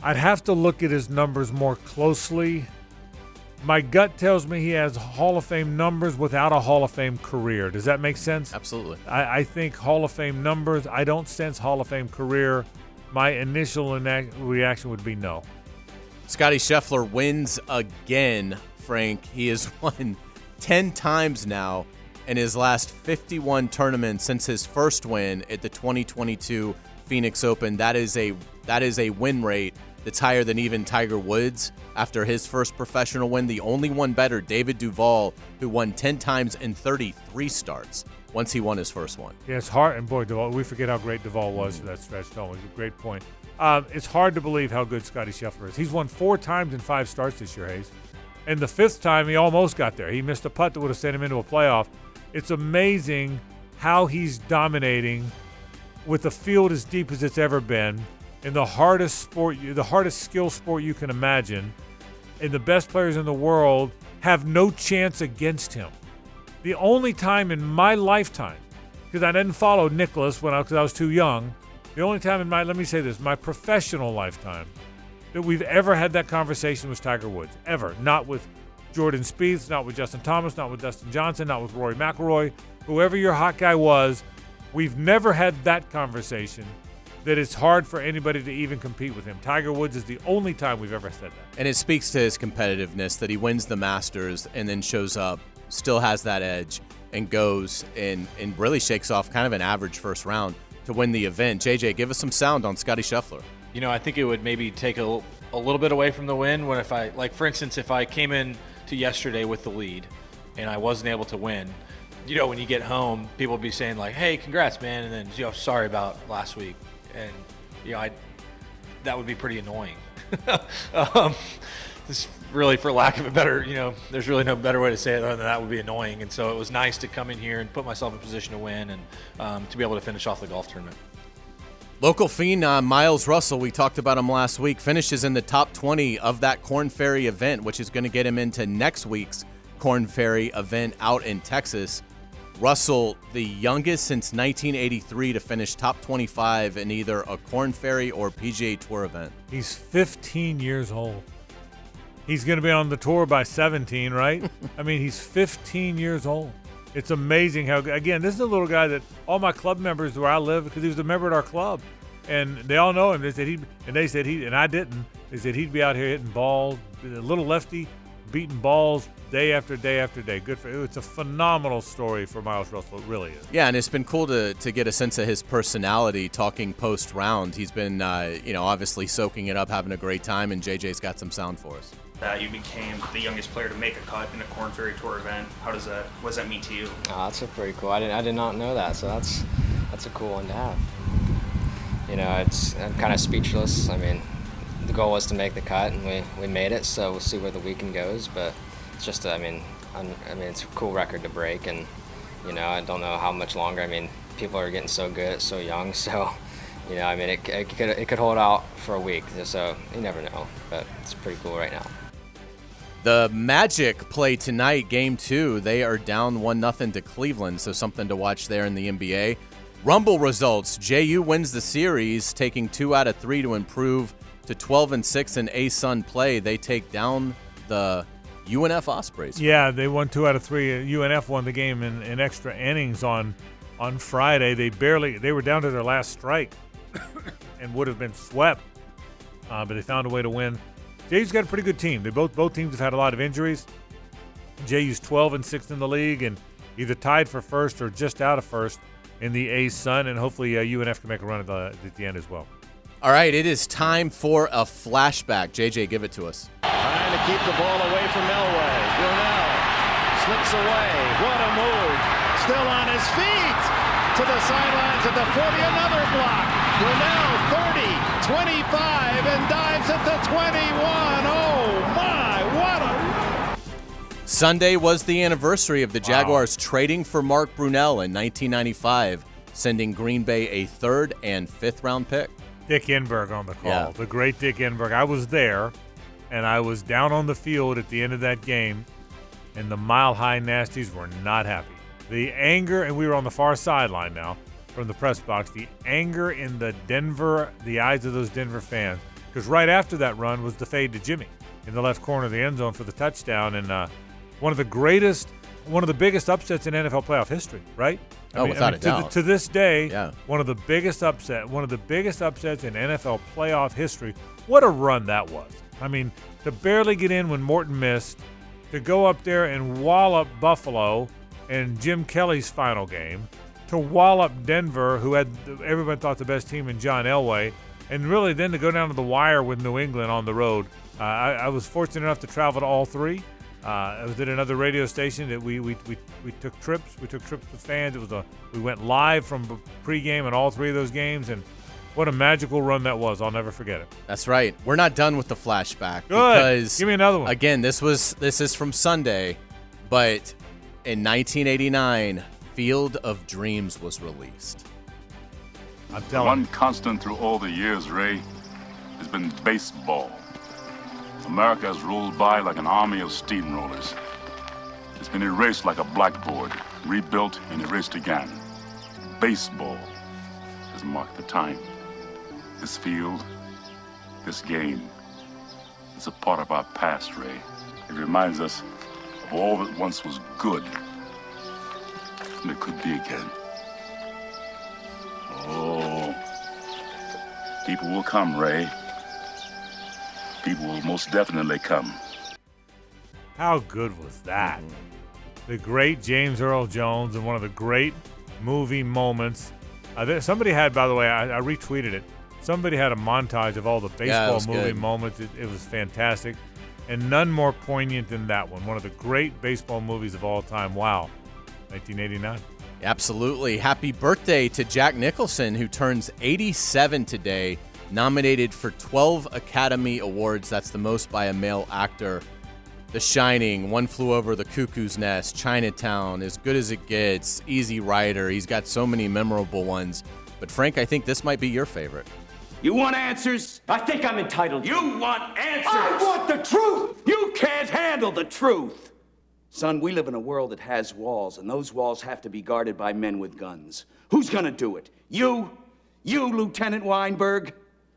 I'd have to look at his numbers more closely. My gut tells me he has Hall of Fame numbers without a Hall of Fame career. Does that make sense? Absolutely. I, I think Hall of Fame numbers. I don't sense Hall of Fame career. My initial ina- reaction would be no. Scottie Scheffler wins again, Frank. He has won ten times now in his last fifty-one tournaments since his first win at the twenty twenty-two Phoenix Open. That is a that is a win rate that's higher than even Tiger Woods after his first professional win. The only one better, David Duval, who won ten times in thirty-three starts once he won his first one. Yeah, it's hard. And boy, Duval, we forget how great Duval was for that stretch, don't we? Great point. Um, it's hard to believe how good Scottie Scheffler is. He's won four times in five starts this year, Hayes. And the fifth time, he almost got there. He missed a putt that would have sent him into a playoff. It's amazing how he's dominating with the field as deep as it's ever been in the hardest sport, the hardest skill sport you can imagine, and the best players in the world have no chance against him. The only time in my lifetime, because I didn't follow Nicklaus when I, cause I was too young, the only time in my, let me say this, my professional lifetime that we've ever had that conversation was Tiger Woods. Ever. Not with Jordan Spieth, not with Justin Thomas, not with Dustin Johnson, not with Rory McIlroy. Whoever your hot guy was, we've never had that conversation that it's hard for anybody to even compete with him. Tiger Woods is the only time we've ever said that. And it speaks to his competitiveness that he wins the Masters and then shows up, still has that edge, and goes and, and really shakes off kind of an average first round to win the event. J J, give us some sound on Scottie Scheffler. You know, I think it would maybe take a, a little bit away from the win when if I, like, for instance, if I came in to yesterday with the lead and I wasn't able to win, you know, when you get home, people would be saying, like, hey, congrats, man, and then, you know, sorry about last week. And, you know, I that would be pretty annoying. um, just really, for lack of a better, you know, there's really no better way to say it other than that would be annoying. And so it was nice to come in here and put myself in position to win and um, to be able to finish off the golf tournament. Local fiend uh, Miles Russell, we talked about him last week, finishes in the top twenty of that Korn Ferry event, which is going to get him into next week's Korn Ferry event out in Texas. Russell, the youngest since nineteen eighty-three to finish top twenty-five in either a Korn Ferry or P G A Tour event. He's fifteen years old. He's going to be on the tour by seventeen, right? I mean, he's fifteen years old. It's amazing how, again, this is a little guy that all my club members where I live, because he was a member at our club, and they all know him. They said he, and they said he, and I didn't. They said he'd be out here hitting balls, a little lefty, beating balls day after day after day. Good for it's a phenomenal story for Miles Russell. It really is. Yeah, and it's been cool to to get a sense of his personality talking post round. He's been, uh, you know, obviously soaking it up, having a great time, and J J's got some sound for us. That you became the youngest player to make a cut in a Korn Ferry Tour event. How does that? What does that mean to you? Oh, that's a pretty cool. I didn't. I did not know that. So that's that's a cool one to have. You know, it's I'm kind of speechless. I mean, the goal was to make the cut, and we, we made it. So we'll see where the weekend goes. But it's just, I mean, I'm, I mean, it's a cool record to break, and you know, I don't know how much longer. I mean, people are getting so good, so young. So, you know, I mean, it, it could it could hold out for a week. So you never know. But it's pretty cool right now. The Magic play tonight, game two. They are down one nothing to Cleveland, so something to watch there in the N B A. Rumble results. J U wins the series, taking two out of three to improve to twelve and six in A-Sun play. They take down the U N F Ospreys. Yeah, they won two out of three. U N F won the game in, in extra innings on on Friday. They barely they were down to their last strike and would have been swept, uh, but they found a way to win. J U's got a pretty good team. They both both teams have had a lot of injuries. J U's twelve and six in the league and either tied for first or just out of first in the A-Sun, and hopefully uh, U N F can make a run at the, at the end as well. All right, it is time for a flashback. J J, give it to us. Trying to keep the ball away from Elway. Brunel slips away. What a move. Still on his feet. To the sidelines at the forty. Another block. Brunel thirty, twenty-five, and dives at the twenty-one. Oh, my. What a... Sunday was the anniversary of the Jaguars wow. trading for Mark Brunel in nineteen ninety-five, sending Green Bay a third and fifth round pick. Dick Enberg on the call. Yeah. The great Dick Enberg. I was there, and I was down on the field at the end of that game, and the Mile High Nasties were not happy. The anger, and we were on the far sideline now from the press box, the anger in the Denver, the eyes of those Denver fans. because right after that run was the fade to Jimmy in the left corner of the end zone for the touchdown, and uh, one of the greatest, one of the biggest upsets in N F L playoff history, right? I oh, mean, without I mean, a to, doubt. The, to this day, yeah. one of the biggest upset, one of the biggest upsets in N F L playoff history. What a run that was! I mean, to barely get in when Morton missed, to go up there and wallop Buffalo in Jim Kelly's final game, to wallop Denver, who had everyone thought the best team in John Elway, and really then to go down to the wire with New England on the road. Uh, I, I was fortunate enough to travel to all three. Uh, I was at another radio station that we, we we we took trips. We took trips with fans. It was a we went live from pregame in all three of those games, and what a magical run that was. I'll never forget it. That's right. We're not done with the flashback. Good. Because, give me another one. Again, this was this is from Sunday, but in nineteen eighty-nine, Field of Dreams was released. I'm The telling one you. constant through all the years, Ray, has been baseball. America has rolled by like an army of steamrollers. It's been erased like a blackboard, rebuilt and erased again. Baseball has marked the time. This field, this game, is a part of our past, Ray. It reminds us of all that once was good, and it could be again. Oh, people will come, Ray. People will most definitely come. How good was that? The great James Earl Jones and one of the great movie moments. Uh, there, somebody had, by the way, I, I retweeted it. Somebody had a montage of all the Yeah, it baseball was movie good. moments. It, it was fantastic. And none more poignant than that one. One of the great baseball movies of all time. Wow. nineteen eighty-nine. Absolutely. Happy birthday to Jack Nicholson, who turns eighty-seven today, nominated for twelve Academy Awards. That's the most by a male actor. The Shining, One Flew Over the Cuckoo's Nest, Chinatown, As Good as It Gets, Easy Rider. He's got so many memorable ones. But Frank, I think this might be your favorite. You want answers? I think I'm entitled. You want answers? I want the truth! You can't handle the truth! Son, we live in a world that has walls, and those walls have to be guarded by men with guns. Who's gonna do it? You? You, Lieutenant Weinberg?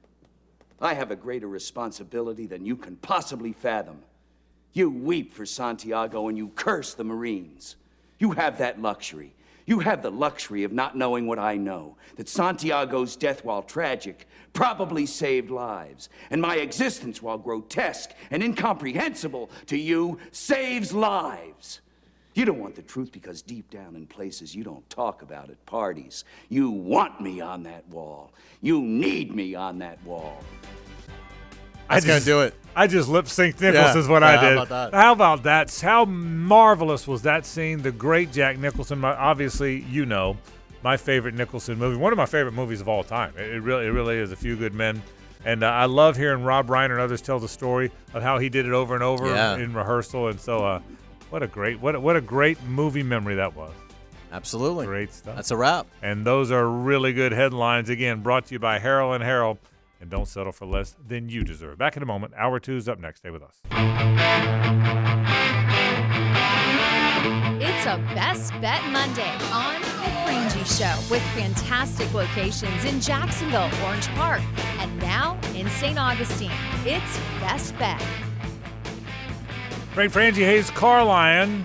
I have a greater responsibility than you can possibly fathom. You weep for Santiago and you curse the Marines. You have that luxury. You have the luxury of not knowing what I know, that Santiago's death, while tragic, probably saved lives, and my existence, while grotesque and incomprehensible to you, saves lives. You don't want the truth because deep down in places you don't talk about at parties, you want me on that wall. You need me on that wall. That's going to do it. I just lip synced Nicholson's Yeah. what Yeah, I how did. about that? How about that? How marvelous was that scene? The great Jack Nicholson. My, obviously, you know, my favorite Nicholson movie. One of my favorite movies of all time. It, it really, it really is. A Few Good Men. And uh, I love hearing Rob Reiner and others tell the story of how he did it over and over Yeah. in rehearsal. And so, uh, what a great, what a, what a great movie memory that was. Absolutely. Great stuff. That's a wrap. And those are really good headlines. Again, brought to you by Harrell and Harrell. And don't settle for less than you deserve. Back in a moment. Hour two is up next. Stay with us. It's a Best Bet Monday on The Frangie Show with fantastic locations in Jacksonville, Orange Park, and now in Saint Augustine. It's Best Bet. Frank Frangie, Hayes Carlion,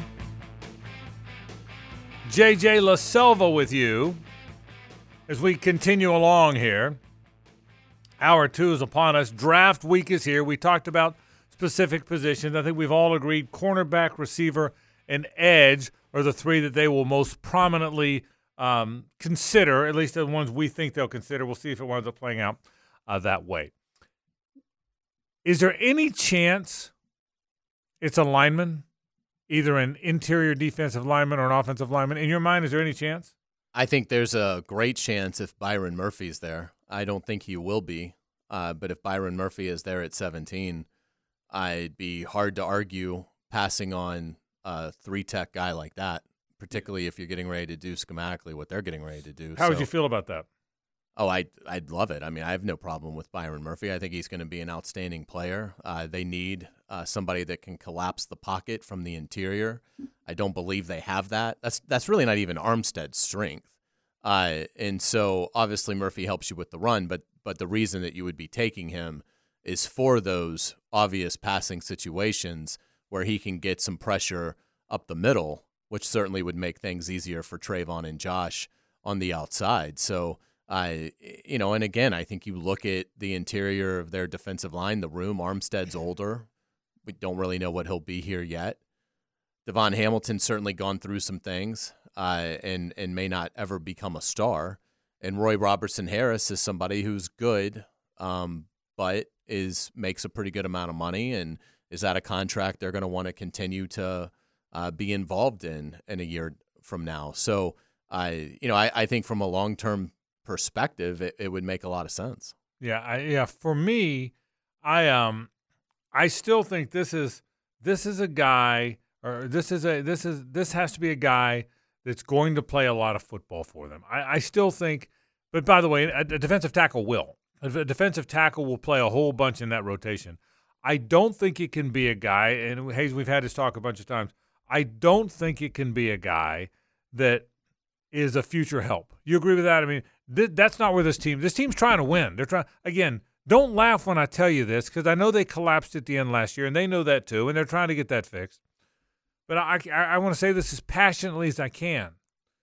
J J La Selva with you as we continue along here. Hour two is upon us. Draft week is here. We talked about specific positions. I think we've all agreed cornerback, receiver, and edge are the three that they will most prominently um, consider, at least the ones we think they'll consider. We'll see if it winds up playing out uh, that way. Is there any chance it's a lineman, either an interior defensive lineman or an offensive lineman? In your mind, is there any chance? I think there's a great chance if Byron Murphy's there. I don't think he will be, uh, but if Byron Murphy is there at seventeen, I'd be hard to argue passing on a three-tech guy like that, particularly if you're getting ready to do schematically what they're getting ready to do. How so, would you feel about that? Oh, I'd, I'd love it. I mean, I have no problem with Byron Murphy. I think he's going to be an outstanding player. Uh, they need uh, somebody that can collapse the pocket from the interior. I don't believe they have that. That's, that's really not even Armstead's strength. Uh, and so obviously Murphy helps you with the run, but but the reason that you would be taking him is for those obvious passing situations where he can get some pressure up the middle, which certainly would make things easier for Trayvon and Josh on the outside. So, I, you know, and again, I think you look at the interior of their defensive line, the room. Armstead's older. We don't really know what he'll be here yet. Devon Hamilton's certainly gone through some things uh, and, and may not ever become a star. And Roy Robertson Harris is somebody who's good, um, but is makes a pretty good amount of money and is at a contract they're going to want to continue to uh, be involved in in a year from now. So, I, you know, I, I think from a long-term perspective, it, it would make a lot of sense. Yeah, I, yeah. For me, I um, I still think this is this is a guy, or this is a this is this has to be a guy that's going to play a lot of football for them. I, I still think, but by the way, a, a defensive tackle will. A defensive tackle will play a whole bunch in that rotation. I don't think it can be a guy, and Hayes, we've had this talk a bunch of times. I don't think it can be a guy that is a future help. You agree with that? I mean, th- that's not where this team. This team's trying to win. They're trying again. Don't laugh when I tell you this, because I know they collapsed at the end last year, and they know that too, and they're trying to get that fixed. But I, I, I want to say this as passionately as I can.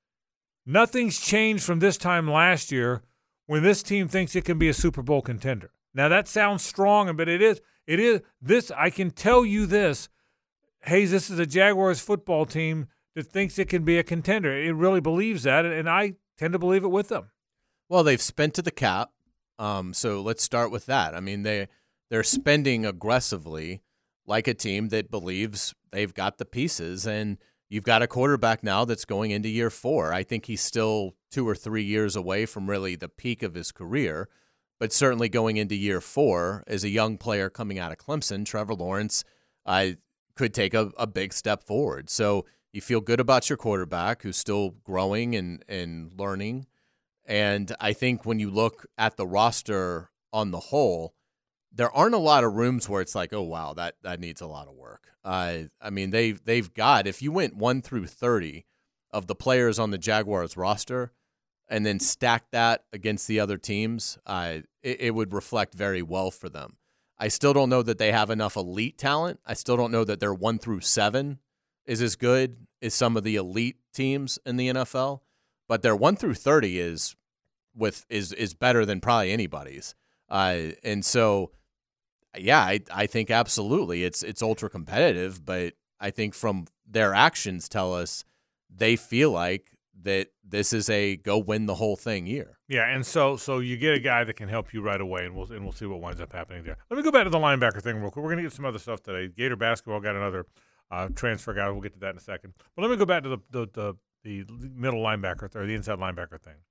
Nothing's changed from this time last year when this team thinks it can be a Super Bowl contender. Now, that sounds strong, but it is. It is. This, I can tell you this, Hayes, this is a Jaguars football team that thinks it can be a contender. It really believes that, and I tend to believe it with them. Well, they've spent to the cap, um, so let's start with that. I mean, they, they're spending aggressively like a team that believes they've got the pieces, and you've got a quarterback now that's going into year four. I think he's still two or three years away from really the peak of his career, but certainly going into year four as a young player coming out of Clemson, Trevor Lawrence uh, could take a, a big step forward. So you feel good about your quarterback who's still growing and, and learning. And I think when you look at the roster on the whole, there aren't a lot of rooms where it's like, oh, wow, that, that needs a lot of work. Uh, I mean, they've, they've got, if you went one through thirty of the players on the Jaguars roster and then stack that against the other teams, uh, it, it would reflect very well for them. I still don't know that they have enough elite talent. I still don't know that their one through seven is as good as some of the elite teams in the N F L, but their one through thirty is with is is better than probably anybody's. Uh, and so, yeah, I I think absolutely it's it's ultra competitive, but I think from their actions tell us they feel like that this is a go win the whole thing year. Yeah, and so so you get a guy that can help you right away, and we'll and we'll see what winds up happening there. Let me go back to the linebacker thing real quick. We're going to get some other stuff today. Gator basketball got another uh, transfer guy. We'll get to that in a second. But let me go back to the the the, the middle linebacker or the inside linebacker thing.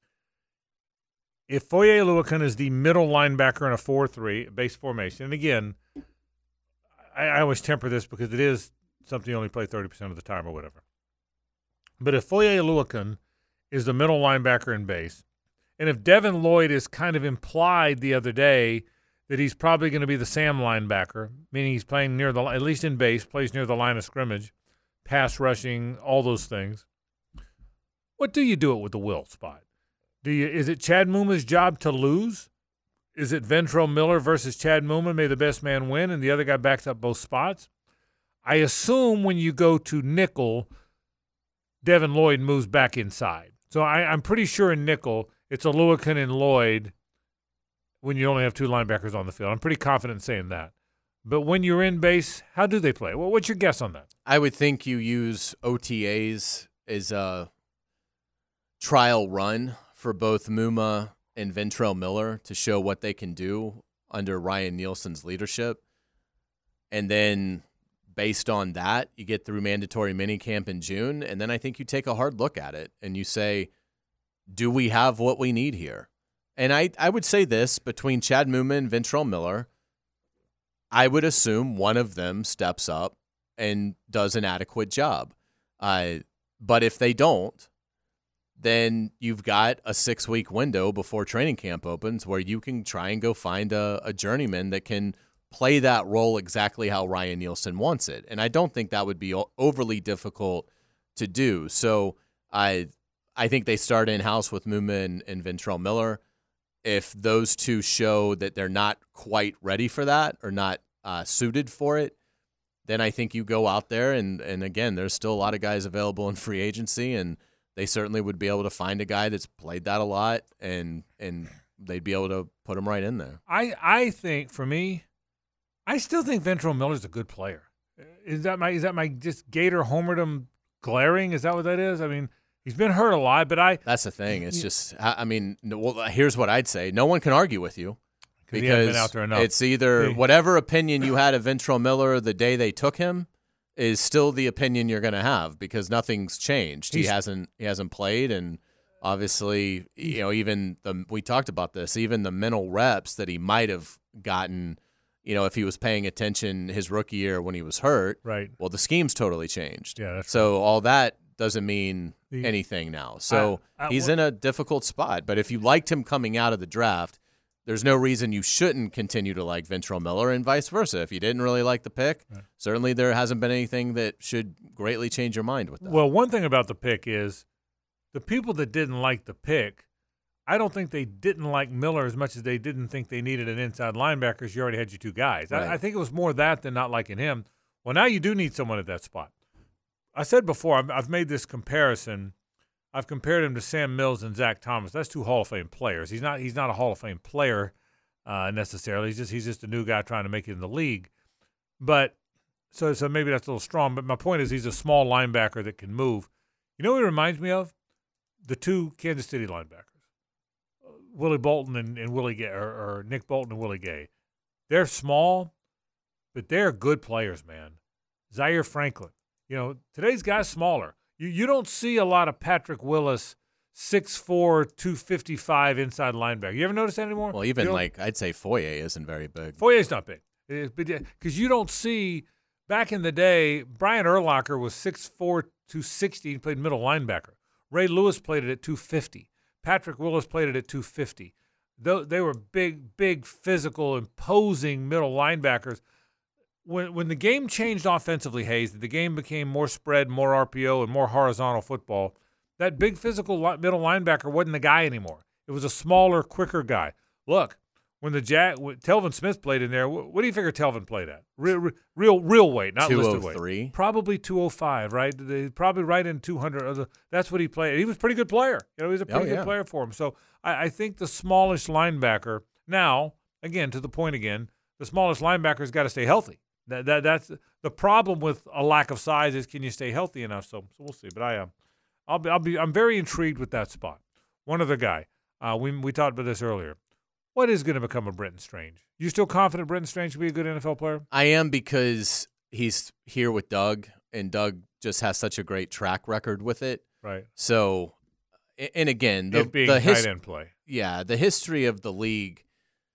If Foye Oluokun is the middle linebacker in a four three base formation, and again, I, I always temper this because it is something you only play thirty percent of the time or whatever. But if Foye Oluokun is the middle linebacker in base, and if Devin Lloyd is kind of implied the other day that he's probably going to be the Sam linebacker, meaning he's playing near the, at least in base, plays near the line of scrimmage, pass rushing, all those things, what do you do it with the will spot? Do you, is it Chad Muma's job to lose? Is it Ventrell Miller versus Chad Muma? May the best man win, and the other guy backs up both spots? I assume when you go to nickel, Devin Lloyd moves back inside. So I, I'm pretty sure in nickel, it's Oluokun and Lloyd when you only have two linebackers on the field. I'm pretty confident in saying that. But when you're in base, how do they play? Well, what's your guess on that? I would think you use O T As as a trial run for both Muma and Ventrell Miller to show what they can do under Ryan Nielsen's leadership. And then based on that, you get through mandatory minicamp in June, and then I think you take a hard look at it and you say, do we have what we need here? And I, I would say this, between Chad Muma and Ventrell Miller, I would assume one of them steps up and does an adequate job. Uh, but if they don't, then you've got a six-week window before training camp opens where you can try and go find a, a journeyman that can play that role exactly how Ryan Nielsen wants it. And I don't think that would be overly difficult to do. So I I think they start in-house with Muma and, and Ventrell Miller. if those two show that they're not quite ready for that or not uh, suited for it, then I think you go out there and, and again, there's still a lot of guys available in free agency, and they certainly would be able to find a guy that's played that a lot, and and they'd be able to put him right in there. I, I think, for me, I still think Ventrell Miller's a good player. Is that my is that my just Gator homerdom glaring? Is that what that is? I mean, he's been hurt a lot, but I – That's the thing. It's just – I mean, well, here's what I'd say. No one can argue with you. Because he hasn't been out there enough. It's either He- whatever opinion you had of Ventrell Miller the day they took him is still the opinion you're going to have because nothing's changed. He He's- hasn't he hasn't played, and obviously, you know, even the we talked about this, even the mental reps that he might have gotten, you know, if he was paying attention his rookie year when he was hurt. Right. Well, the scheme's totally changed. Yeah, that's so all that doesn't mean The- anything now. So I- I- he's in a difficult spot. But if you liked him coming out of the draft, there's no reason you shouldn't continue to like Ventrell Miller, and vice versa. If you didn't really like the pick, Right. certainly there hasn't been anything that should greatly change your mind with that. Well, one thing about the pick is the people that didn't like the pick, I don't think they didn't like Miller as much as they didn't think they needed an inside linebacker because you already had your two guys. Right. I, I think it was more that than not liking him. Well, now you do need someone at that spot. I said before, I've, I've made this comparison. I've compared him to Sam Mills and Zach Thomas. That's two Hall of Fame players. He's not he's not a Hall of Fame player uh, necessarily. He's just he's just a new guy trying to make it in the league. But so so maybe that's a little strong. But my point is he's a small linebacker that can move. You know what he reminds me of? The two Kansas City linebackers, Willie Bolton and, and Willie Gay, or, or Nick Bolton and Willie Gay. They're small, but they're good players, man. Zaire Franklin. You know, today's guy's smaller. You you don't see a lot of Patrick Willis, six four, two fifty-five inside linebacker. You ever notice that anymore? Well, even You don't- like I'd say Foye isn't very big. Foyer's not big. Because you don't see, back in the day, Brian Urlacher was six four, two sixty. He played middle linebacker. Ray Lewis played it at two fifty. Patrick Willis played it at two fifty. Tho- They were big, big, physical, imposing middle linebackers. When when the game changed offensively, Hayes, the game became more spread, more R P O, and more horizontal football, that big physical li- middle linebacker wasn't the guy anymore. It was a smaller, quicker guy. Look, when the Jack, when Telvin Smith played in there, what, what do you figure Telvin played at? Real, real, real weight, not listed weight. two oh three? Probably two oh five, right? They, probably right in two hundred. That's what he played. He was a pretty good player. You know, he was a pretty Oh, good yeah. player for him. So I, I think the smallest linebacker, now, again, to the point again, the smallest linebacker's got to stay healthy. That, that that's the problem with a lack of size is can you stay healthy enough? So, so we'll see. But I am, I'll be, I'll be, I'm very intrigued with that spot. One other guy, uh, we we talked about this earlier. What is going to become of Brenton Strange? You still confident Brenton Strange will be a good N F L player? I am, because he's here with Doug, and Doug just has such a great track record with it. Right. So, a- and again, the, It being the tight his- end play. Yeah, the history of the league,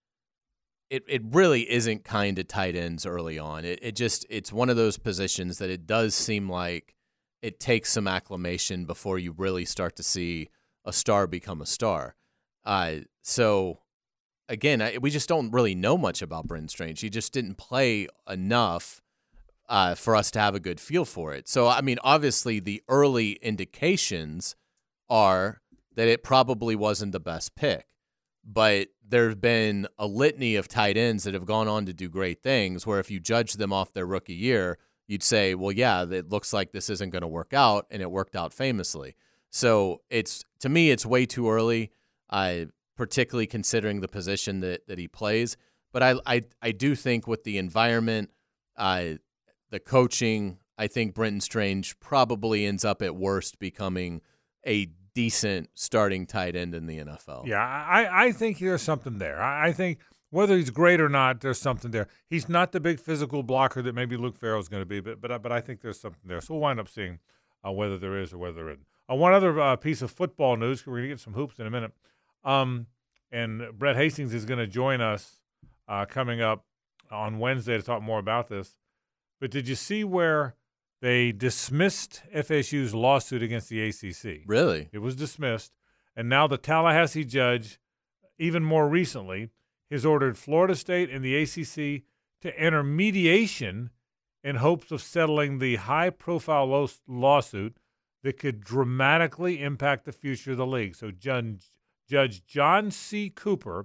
it it really isn't kind to tight ends early on. It it just it's one of those positions that it does seem like it takes some acclimation before you really start to see a star become a star. Uh, so again, I, we just don't really know much about Brenton Strange. He just didn't play enough uh, for us to have a good feel for it. So I mean, obviously, the early indications are that it probably wasn't the best pick. But there have been a litany of tight ends that have gone on to do great things where if you judge them off their rookie year, you'd say, well, yeah, it looks like this isn't going to work out, and it worked out famously. So it's to me, it's way too early, uh, particularly considering the position that, that he plays. But I, I, I do think with the environment, uh, the coaching, I think Brenton Strange probably ends up at worst becoming a decent starting tight end in the N F L. Yeah, I, I think there's something there. I, I think whether he's great or not, there's something there. He's not the big physical blocker that maybe Luke Farrell's going to be, but but I- but I think there's something there. So we'll wind up seeing uh, whether there is or whether there isn't. Uh, one other uh, piece of football news, we're going to get some hoops in a minute, um, and Brett Hastings is going to join us uh, coming up on Wednesday to talk more about this. But did you see where they dismissed F S U's lawsuit against the A C C? Really? It was dismissed. And now the Tallahassee judge, even more recently, has ordered Florida State and the A C C to enter mediation in hopes of settling the high-profile law- lawsuit that could dramatically impact the future of the league. So Judge, Judge John C. Cooper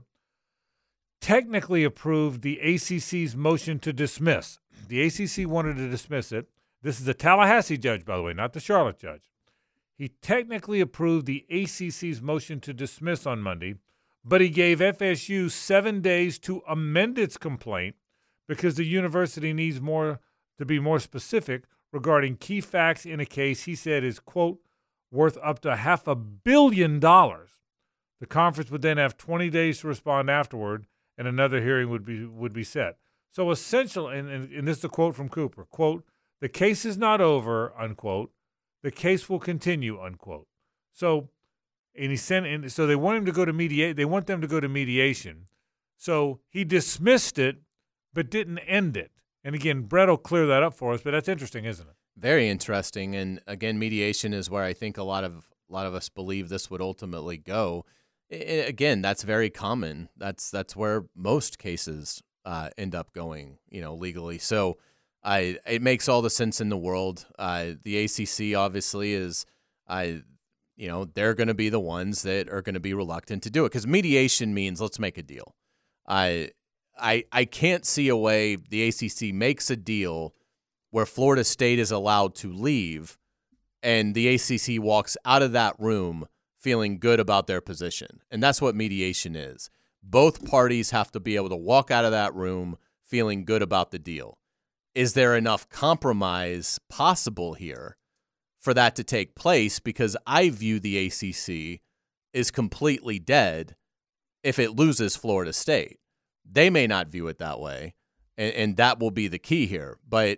technically approved the A C C's motion to dismiss. The A C C wanted to dismiss it. This is the Tallahassee judge, by the way, not the Charlotte judge. He technically approved the A C C's motion to dismiss on Monday, but he gave F S U seven days to amend its complaint because the university needs more to be more specific regarding key facts in a case he said is, quote, worth up to half a billion dollars. The conference would then have twenty days to respond afterward, and another hearing would be would be set. So essentially, and, and, and this is a quote from Cooper, quote, the case is not over, unquote. The case will continue, unquote. So, and he sent, and so they want him to go to mediate. They want them to go to mediation. So he dismissed it, but didn't end it. And again, Brett will clear that up for us. But that's interesting, isn't it? Very interesting. And again, mediation is where I think a lot of a lot of us believe this would ultimately go. I, again, that's very common. That's that's where most cases uh, end up going, you know, legally. So. I, it makes all the sense in the world. Uh, the A C C obviously is, I, you know, they're going to be the ones that are going to be reluctant to do it because mediation means let's make a deal. I, I, I can't see a way the A C C makes a deal where Florida State is allowed to leave, and the A C C walks out of that room feeling good about their position, and that's what mediation is. Both parties have to be able to walk out of that room feeling good about the deal. Is there enough compromise possible here for that to take place? Because I view the A C C is completely dead if it loses Florida State. They may not view it that way, and, and that will be the key here. But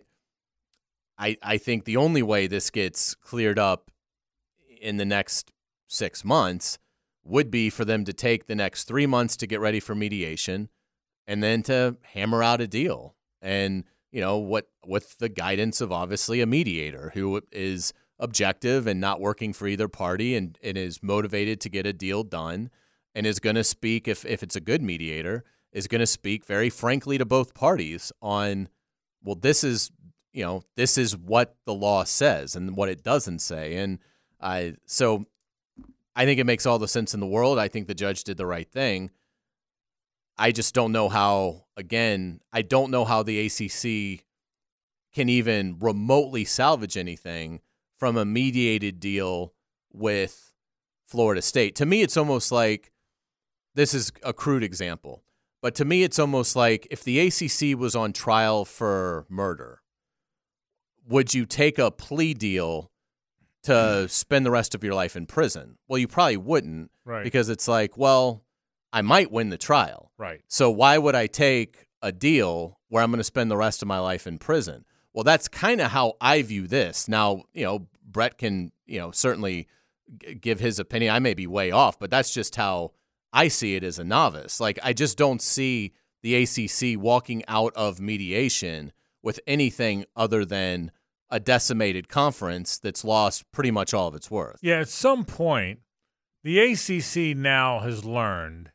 I, I think the only way this gets cleared up in the next six months would be for them to take the next three months to get ready for mediation and then to hammer out a deal. And you know, what with the guidance of obviously a mediator who is objective and not working for either party and, and is motivated to get a deal done and is going to speak, if, if it's a good mediator, is going to speak very frankly to both parties on, well, this is, you know, this is what the law says and what it doesn't say. And I, so I think it makes all the sense in the world. I think the judge did the right thing. I just don't know how, again, I don't know how the A C C can even remotely salvage anything from a mediated deal with Florida State. To me, it's almost like, this is a crude example, but to me, it's almost like if the A C C was on trial for murder, would you take a plea deal to spend the rest of your life in prison? Well, you probably wouldn't, right? Because it's like, well, I might win the trial. Right. So why would I take a deal where I'm going to spend the rest of my life in prison? Well, that's kind of how I view this. Now, you know, Brett can, you know, certainly g- give his opinion. I may be way off, but that's just how I see it as a novice. Like, I just don't see the A C C walking out of mediation with anything other than a decimated conference that's lost pretty much all of its worth. Yeah, at some point, the A C C now has learned.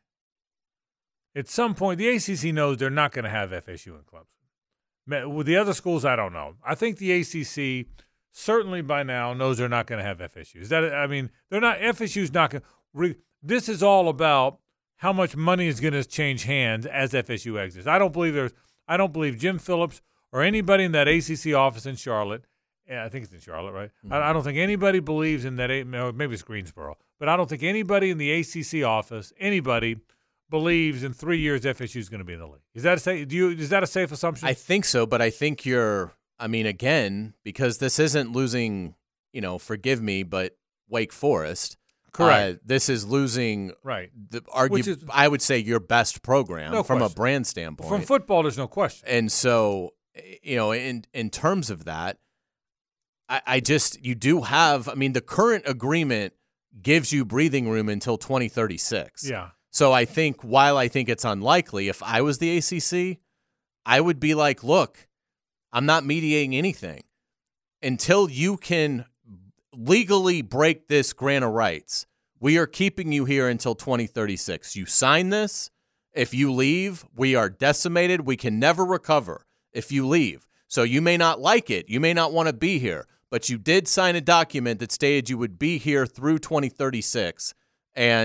At some point, the A C C knows they're not going to have F S U in Clemson. With the other schools, I don't know. I think the A C C certainly by now knows they're not going to have F S U. Is that? I mean, they're not. F S U's not going. Re, this is all about how much money is going to change hands as F S U exits. I don't believe there's. I don't believe Jim Phillips or anybody in that A C C office in Charlotte. Yeah, I think it's in Charlotte, right? Mm-hmm. I, I don't think anybody believes in that. Maybe it's Greensboro, but I don't think anybody in the A C C office, anybody, believes in three years F S U is going to be in the league. Is that a safe? Do you? Is that a safe assumption? I think so, but I think you're. I mean, again, because this isn't losing. You know, forgive me, but Wake Forest. Correct. Uh, this is losing. Right. The argue. Is, I would say your best program no from question. a brand standpoint. From football, there's no question. And so, you know, in in terms of that, I, I just you do have. I mean, the current agreement gives you breathing room until twenty thirty-six. Yeah. So I think while I think it's unlikely, if I was the A C C, I would be like, look, I'm not mediating anything until you can legally break this grant of rights. We are keeping you here until twenty thirty-six. You sign this. If you leave, we are decimated. We can never recover if you leave. So you may not like it. You may not want to be here, but you did sign a document that stated you would be here through twenty thirty-six. And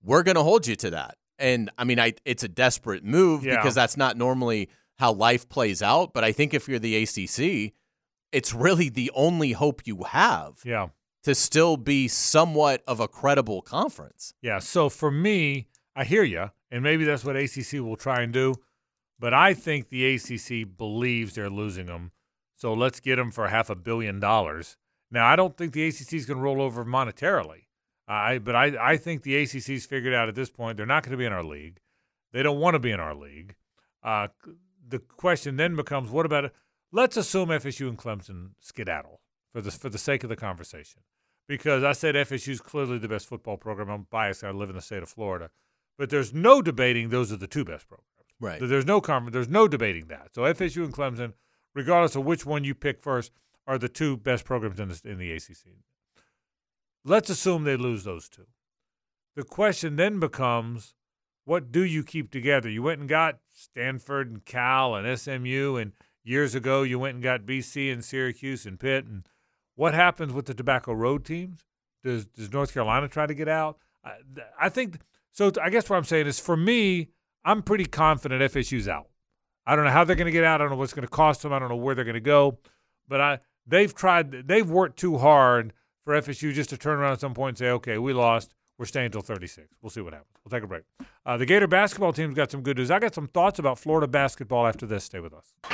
we're going to hold you to that. And, I mean, I it's a desperate move Yeah. because that's not normally how life plays out. But I think if you're the A C C, it's really the only hope you have Yeah. to still be somewhat of a credible conference. Yeah, so for me, I hear you, and maybe that's what A C C will try and do, but I think the A C C believes they're losing them, so let's get them for half a billion dollars. Now, I don't think the A C C is going to roll over monetarily, I but I, I think the A C C's figured out at this point they're not going to be in our league. They don't want to be in our league. Uh, the question then becomes, what about it? Let's assume F S U and Clemson skedaddle for the, for the sake of the conversation. Because I said F S U is clearly the best football program. I'm biased. I live in the state of Florida. But there's no debating those are the two best programs. Right. There's no there's no debating that. So F S U and Clemson, regardless of which one you pick first, are the two best programs in the, in the A C C. Let's assume they lose those two. The question then becomes, what do you keep together? You went and got Stanford and Cal and S M U, and years ago you went and got B C and Syracuse and Pitt. And what happens with the Tobacco Road teams? Does does North Carolina try to get out? I, I think so. I guess what I'm saying is, for me, I'm pretty confident F S U's out. I don't know how they're going to get out. I don't know what's going to cost them. I don't know where they're going to go. But I they've tried. They've worked too hard for F S U just to turn around at some point and say, okay, we lost. We're staying until thirty-six. We'll see what happens. We'll take a break. Uh, the Gator basketball team's got some good news. I got some thoughts about Florida basketball after this. Stay with us.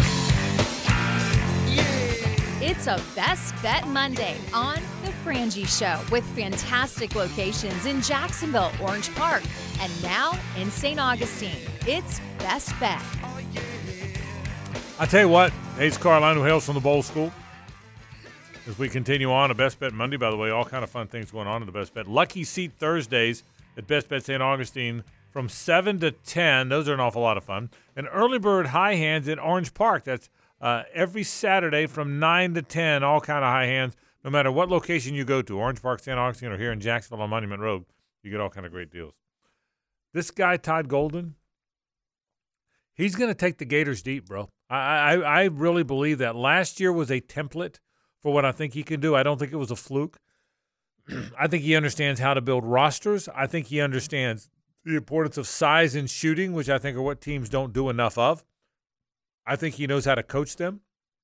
It's a Best Bet Monday on The Frangie Show with fantastic locations in Jacksonville, Orange Park, and now in Saint Augustine. It's Best Bet. I tell you what, Hayes Carline, who hails from the Bowl School. As we continue on, a Best Bet Monday, by the way, all kind of fun things going on in the Best Bet. Lucky Seat Thursdays at Best Bet Saint Augustine from seven to ten. Those are an awful lot of fun. And Early Bird High Hands at Orange Park. That's uh, every Saturday from nine to ten, all kind of high hands. No matter what location you go to, Orange Park, Saint Augustine, or here in Jacksonville on Monument Road, you get all kind of great deals. This guy, Todd Golden, he's going to take the Gators deep, bro. I, I, I really believe that. Last year was a template for what I think he can do. I don't think it was a fluke. I think he understands how to build rosters. I think he understands the importance of size and shooting, which I think are what teams don't do enough of. I think he knows how to coach them.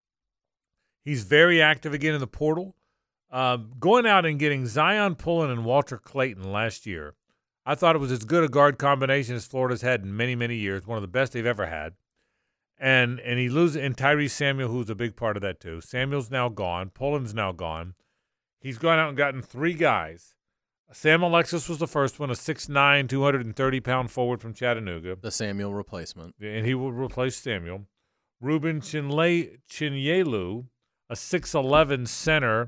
He's very active again in the portal. Um, going out and getting Zion Pullen and Walter Clayton last year, I thought it was as good a guard combination as Florida's had in many, many years, one of the best they've ever had. And and he loses, and Tyrese Samuel, who's a big part of that too. Samuel's now gone. Pullen's now gone. He's gone out and gotten three guys. Sam Alexis was the first one, a six nine, two hundred thirty pound forward from Chattanooga. The Samuel replacement. And he will replace Samuel. Ruben Chinle- Chinyelu, a six eleven center,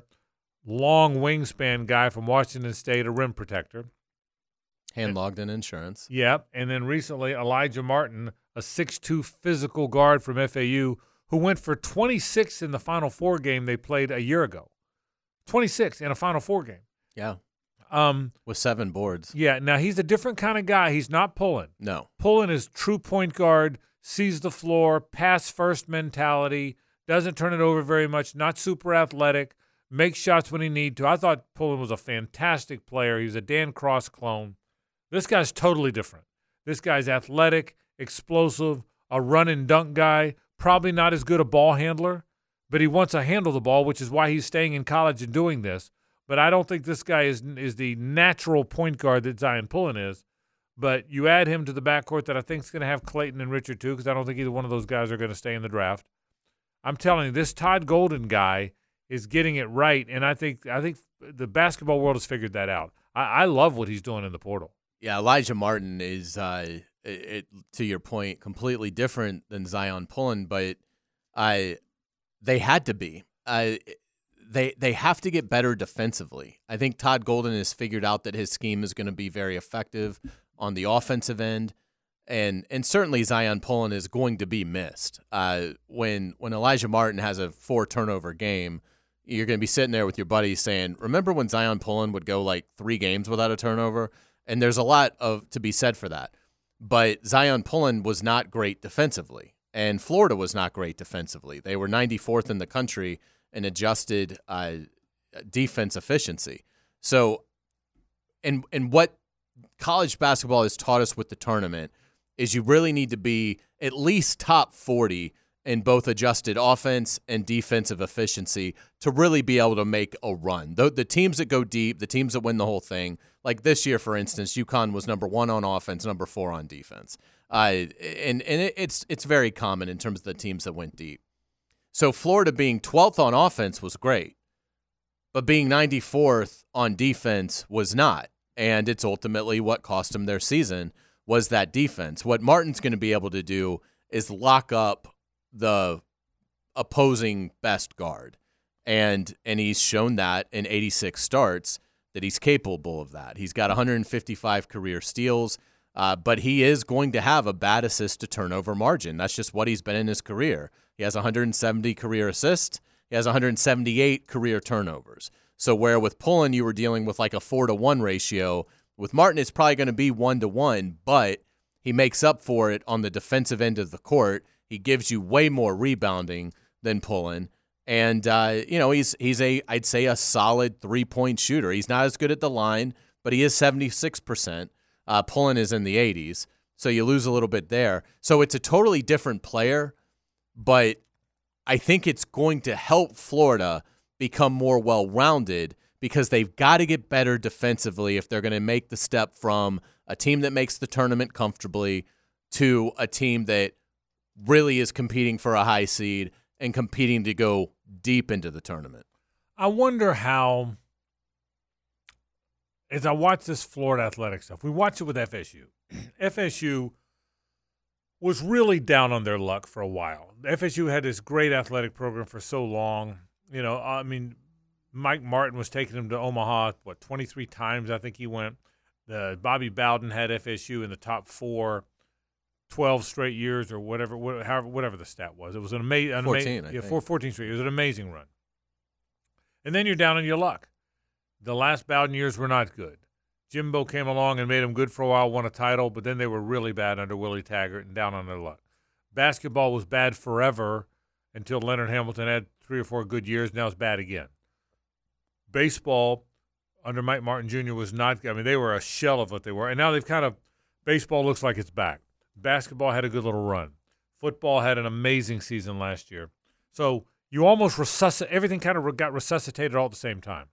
long wingspan guy from Washington State, a rim protector. Hand-logged in insurance. Yep. And then recently, Elijah Martin, a six two physical guard from F A U, who went for twenty-six in the Final Four game they played a year ago. twenty-six in a Final Four game. Yeah. Um, With seven boards. Yeah. Now, he's a different kind of guy. He's not Pullen. No. Pullen is true point guard, sees the floor, pass-first mentality, doesn't turn it over very much, not super athletic, makes shots when he need to. I thought Pullen was a fantastic player. He was a Dan Cross clone. This guy's totally different. This guy's athletic, explosive, a run and dunk guy, probably not as good a ball handler, but he wants to handle the ball, which is why he's staying in college and doing this. But I don't think this guy is is the natural point guard that Zion Pullen is. But you add him to the backcourt that I think is going to have Clayton and Richard too, because I don't think either one of those guys are going to stay in the draft. I'm telling you, this Todd Golden guy is getting it right, and I think I think the basketball world has figured that out. I, I love what he's doing in the portal. Yeah, Elijah Martin is, uh, it, it, to your point, completely different than Zion Pullen, but I, they had to be. I, they they have to get better defensively. I think Todd Golden has figured out that his scheme is going to be very effective on the offensive end, and and certainly Zion Pullen is going to be missed. Uh, when when Elijah Martin has a four turnover game, you're going to be sitting there with your buddies saying, "Remember when Zion Pullen would go like three games without a turnover?" And there's a lot of to be said for that. But Zion Pullen was not great defensively, and Florida was not great defensively. They were ninety-fourth in the country in adjusted uh, defense efficiency. So, and and what college basketball has taught us with the tournament is you really need to be at least top forty in both adjusted offense and defensive efficiency to really be able to make a run. The, the teams that go deep, the teams that win the whole thing, like this year, for instance, UConn was number one on offense, number four on defense. Uh, and and it, it's it's very common in terms of the teams that went deep. So Florida being twelfth on offense was great, but being ninety-fourth on defense was not. And it's ultimately what cost them their season was that defense. What Martin's going to be able to do is lock up the opposing best guard. And and he's shown that in eighty-six starts that he's capable of that. He's got one hundred fifty-five career steals, uh, but he is going to have a bad assist to turnover margin. That's just what he's been in his career. He has one hundred seventy career assists. He has one hundred seventy-eight career turnovers. So where with Pullen you were dealing with like a four to one ratio, with Martin it's probably going to be one to one, but he makes up for it on the defensive end of the court. He gives you way more rebounding than Pullen. And, uh, you know, he's, he's a, I'd say, a solid three-point shooter. He's not as good at the line, but he is seventy-six percent. Uh, Pullen is in the eighties, so you lose a little bit there. So it's a totally different player, but I think it's going to help Florida become more well-rounded because they've got to get better defensively if they're going to make the step from a team that makes the tournament comfortably to a team that really is competing for a high seed and competing to go deep into the tournament. I wonder how, as I watch this Florida Athletic stuff, we watched it with F S U. F S U was really down on their luck for a while. F S U had this great athletic program for so long. You know, I mean, Mike Martin was taking them to Omaha, what, twenty-three times I think he went. The Bobby Bowden had F S U in the top four twelve straight years or whatever, whatever, whatever the stat was. It was an amazing, fourteen, ama- I yeah, think. four, fourteen straight. It was an amazing run. And then you're down on your luck. The last Bowden years were not good. Jimbo came along and made them good for a while, won a title, but then they were really bad under Willie Taggart and down on their luck. Basketball was bad forever until Leonard Hamilton had three or four good years. Now it's bad again. Baseball under Mike Martin Junior was not, I mean, they were a shell of what they were. And now they've kind of, baseball looks like it's back. Basketball had a good little run. Football had an amazing season last year. So you almost resuscitate, everything kind of got resuscitated all at the same time.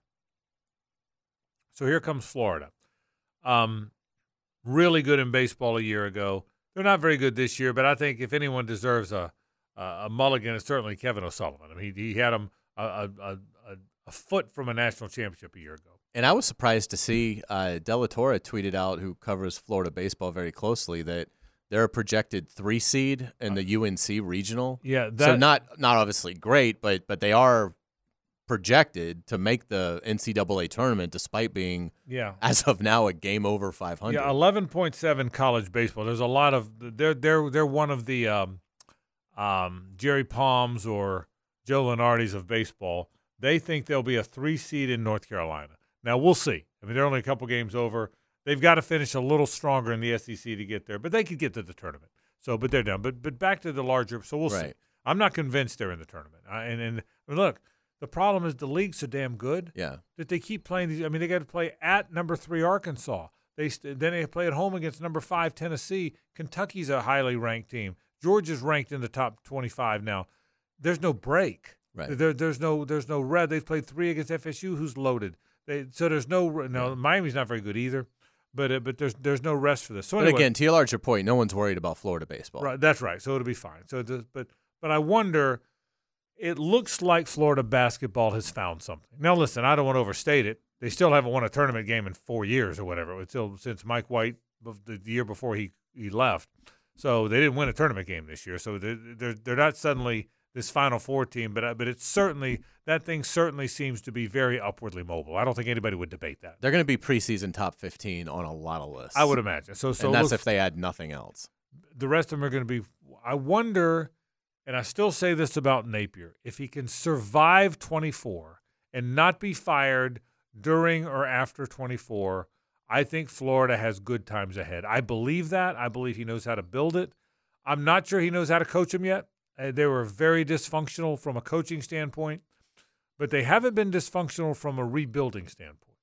So here comes Florida. Um, really good in baseball a year ago. They're not very good this year, but I think if anyone deserves a a, a mulligan, it's certainly Kevin O'Sullivan. I mean, he, he had him a, a, a, a foot from a national championship a year ago. And I was surprised to see uh, De La Torre tweeted out, who covers Florida baseball very closely, that they're a projected three seed in the U N C regional. Yeah, that, so not not obviously great, but but they are projected to make the N C double A tournament despite being, yeah, as of now, a game over five hundred. Yeah, eleven point seven college baseball. There's a lot of they're they're they're one of the um, um, Jerry Palms or Joe Lenardi's of baseball. They think they'll be a three seed in North Carolina. Now we'll see. I mean, they're only a couple games over. They've got to finish a little stronger in the S E C to get there, but they could get to the tournament. So, but they're down. But but back to the larger. So we'll right. see. I'm not convinced they're in the tournament. I, and and I mean, look, the problem is the league's so damn good. Yeah. That they keep playing these. I mean, they got to play at number three Arkansas. They st- then they play at home against number five Tennessee. Kentucky's a highly ranked team. Georgia's ranked in the top twenty-five now. There's no break. Right. There, there's no there's no red. They've played three against F S U, who's loaded. They, so there's no no yeah. Miami's not very good either. But uh, but there's there's no rest for this. So but anyway, again, to your larger point, no one's worried about Florida baseball. Right, that's right. So it'll be fine. So the, but but I wonder. It looks like Florida basketball has found something. Now listen, I don't want to overstate it. They still haven't won a tournament game in four years or whatever. Until since Mike White the year before he, he left. So they didn't win a tournament game this year. So they're they're, they're not suddenly this Final Four team, but but it's certainly that thing certainly seems to be very upwardly mobile. I don't think anybody would debate that. They're going to be preseason top fifteen on a lot of lists. I would imagine. So so and that's look, if they add nothing else. The rest of them are going to be. I wonder, and I still say this about Napier: if he can survive twenty-four and not be fired during or after twenty-four, I think Florida has good times ahead. I believe that. I believe he knows how to build it. I'm not sure he knows how to coach them yet. Uh, they were very dysfunctional from a coaching standpoint, but they haven't been dysfunctional from a rebuilding standpoint.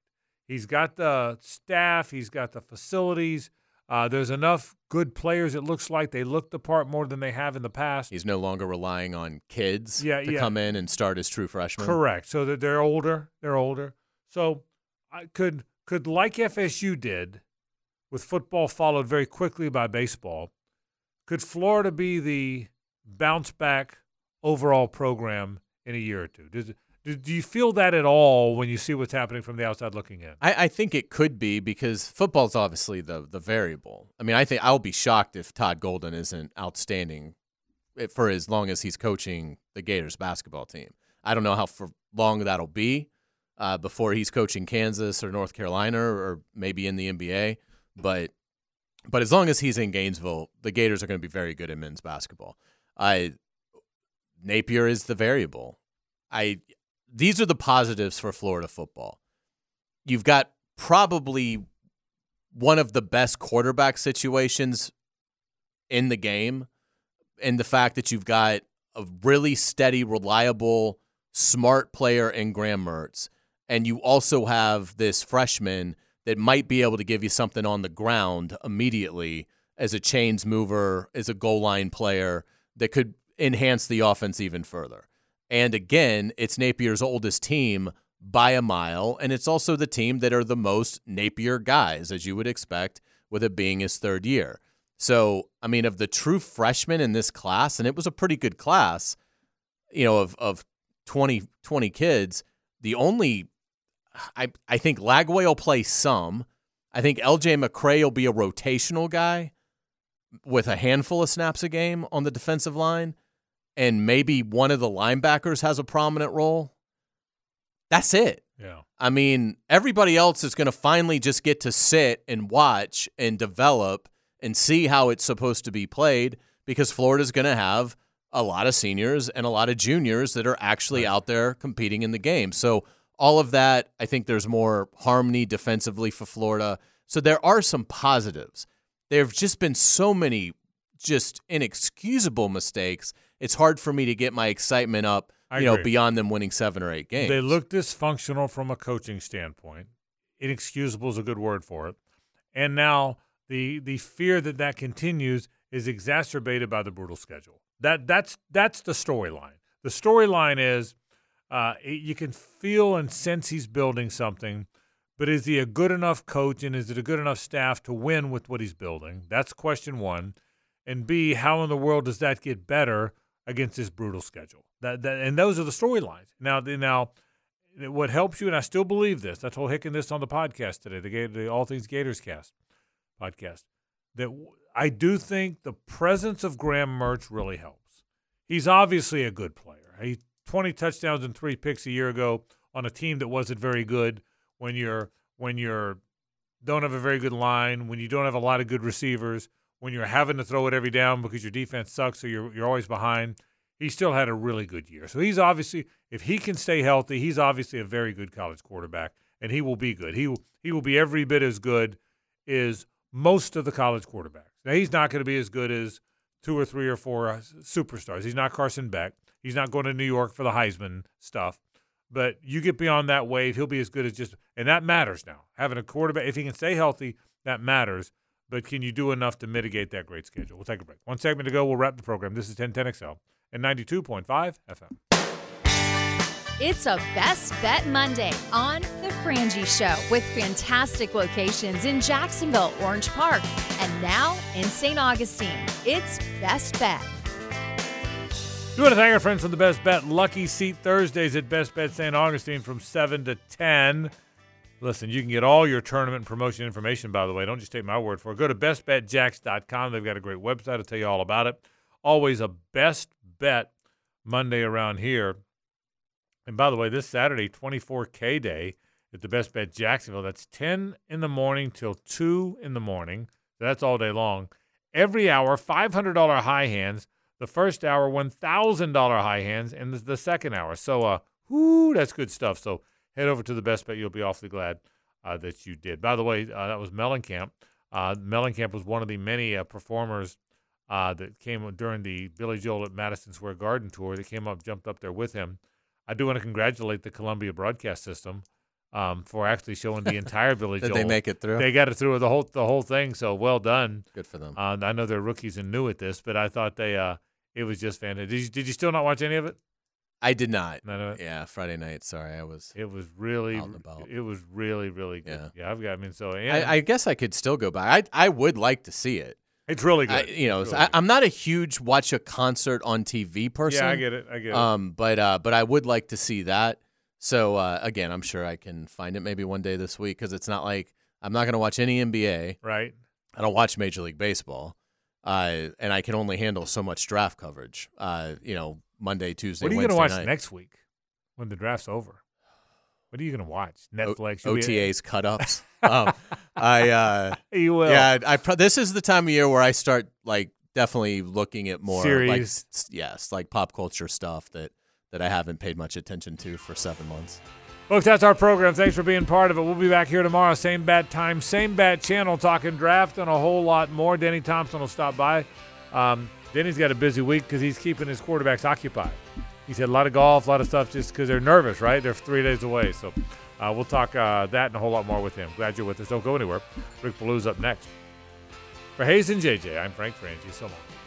He's got the staff. He's got the facilities. Uh, there's enough good players, it looks like. They look the part more than they have in the past. He's no longer relying on kids yeah, to yeah. come in and start as true freshmen. Correct. So that they're older. They're older. So I could could like F S U did, with football followed very quickly by baseball, could Florida be the bounce back overall program in a year or two? Does, do, do you feel that at all when you see what's happening from the outside looking in? I, I think it could be because football's obviously the the variable. I mean, I think I'll be shocked if Todd Golden isn't outstanding for as long as he's coaching the Gators basketball team. I don't know how for long that'll be uh, before he's coaching Kansas or North Carolina or maybe in the N B A. But but as long as he's in Gainesville, the Gators are going to be very good at men's basketball. I Napier is the variable. I these are the positives for Florida football. You've got probably one of the best quarterback situations in the game, and the fact that you've got a really steady, reliable, smart player in Graham Mertz, and you also have this freshman that might be able to give you something on the ground immediately as a chains mover, as a goal line player that could enhance the offense even further. And again, it's Napier's oldest team by a mile, and it's also the team that are the most Napier guys, as you would expect, with it being his third year. So, I mean, of the true freshmen in this class, and it was a pretty good class, you know, of of twenty, twenty kids, the only, I, I think Lagway will play some. I think L J McCray will be a rotational guy with a handful of snaps a game on the defensive line, and maybe one of the linebackers has a prominent role. That's it. Yeah. I mean, everybody else is going to finally just get to sit and watch and develop and see how it's supposed to be played, because Florida's going to have a lot of seniors and a lot of juniors that are actually out there competing in the game. So all of that, I think there's more harmony defensively for Florida. So there are some positives. There have just been so many just inexcusable mistakes. It's hard for me to get my excitement up, I you know, agree. beyond them winning seven or eight games. They look dysfunctional from a coaching standpoint. Inexcusable is a good word for it. And now the the fear that that continues is exacerbated by the brutal schedule. That that's that's the storyline. The storyline is uh, you can feel and sense he's building something, but is he a good enough coach and is it a good enough staff to win with what he's building? That's question one. And B, how in the world does that get better against this brutal schedule? That, that and those are the storylines. Now, the, now, what helps you, and I still believe this. I told Hicken this on the podcast today, the, the All Things Gators Cast podcast, that w- I do think the presence of Graham Mertz really helps. He's obviously a good player. He twenty touchdowns and three picks a year ago on a team that wasn't very good. When you're when you're don't have a very good line, when you don't have a lot of good receivers, when you're having to throw it every down because your defense sucks, so you're you're always behind. He still had a really good year. So he's obviously, if he can stay healthy, he's obviously a very good college quarterback, and he will be good. He will, he will be every bit as good as most of the college quarterbacks. Now, he's not going to be as good as two or three or four uh, superstars. He's not Carson Beck. He's not going to New York for the Heisman stuff. But you get beyond that wave, he'll be as good as just – and that matters now. Having a quarterback, if he can stay healthy, that matters. But can you do enough to mitigate that great schedule? We'll take a break. One segment to go. We'll wrap the program. This is ten ten X L and ninety-two point five F M. It's a Best Bet Monday on The Frangie Show with fantastic locations in Jacksonville, Orange Park, and now in Saint Augustine. It's Best Bet. We want to thank our friends from the Best Bet Lucky Seat Thursdays at Best Bet Saint Augustine from seven to ten. Listen, you can get all your tournament and promotion information, by the way. Don't just take my word for it. Go to best bet jacks dot com. They've got a great website. I'll tell you all about it. Always a Best Bet Monday around here. And by the way, this Saturday, twenty-four K Day at the Best Bet Jacksonville. That's ten in the morning till two in the morning. So that's all day long. Every hour, five hundred dollars high hands. The first hour, one thousand dollars high hands. And the, the second hour. So, uh, whoo, that's good stuff. So head over to the Best Bet. You'll be awfully glad uh, that you did. By the way, uh, that was Mellencamp. Uh, Mellencamp was one of the many uh, performers uh, that came during the Billy Joel at Madison Square Garden tour. That came up, jumped up there with him. I do want to congratulate the Columbia Broadcast System um, for actually showing the entire Billy Did Joel. they make it through? They got it through the whole the whole thing. So well done. Good for them. Uh, I know they're rookies and new at this, but I thought they uh, it was just fantastic. Did you, did you still not watch any of it? I did not. None of it? Yeah, Friday night. Sorry, I was. It was really, out and about. it was really, really good. Yeah, yeah I've got. I mean, so and I, I guess I could still go back. I I would like to see it. It's really good. I, you know, really I, I'm not a huge watch a concert on T V person. Yeah, I get it. I get it. Um, but uh, but I would like to see that. So uh, again, I'm sure I can find it maybe one day this week because it's not like I'm not going to watch any N B A. Right. I don't watch Major League Baseball, uh, and I can only handle so much draft coverage. Uh, you know, Monday, Tuesday, What are you Wednesday going to watch night. next week when the draft's over? What are you going to watch? Netflix, O- You'll be- O T As, cut ups. um, I uh, You will. Yeah, I. Pro- this is the time of year where I start like definitely looking at more like Series. s- yes, like pop culture stuff that that I haven't paid much attention to for seven months. Folks, that's our program. Thanks for being part of it. We'll be back here tomorrow, same bat time, same bat channel, talking draft and a whole lot more. Denny Thompson will stop by. Um, Denny's got a busy week because he's keeping his quarterbacks occupied. He said a lot of golf, a lot of stuff just because they're nervous, right? They're three days away. So uh, we'll talk uh, that and a whole lot more with him. Glad you're with us. Don't go anywhere. Rick Ballew's up next. For Hayes and J J, I'm Frank Frangie. So long.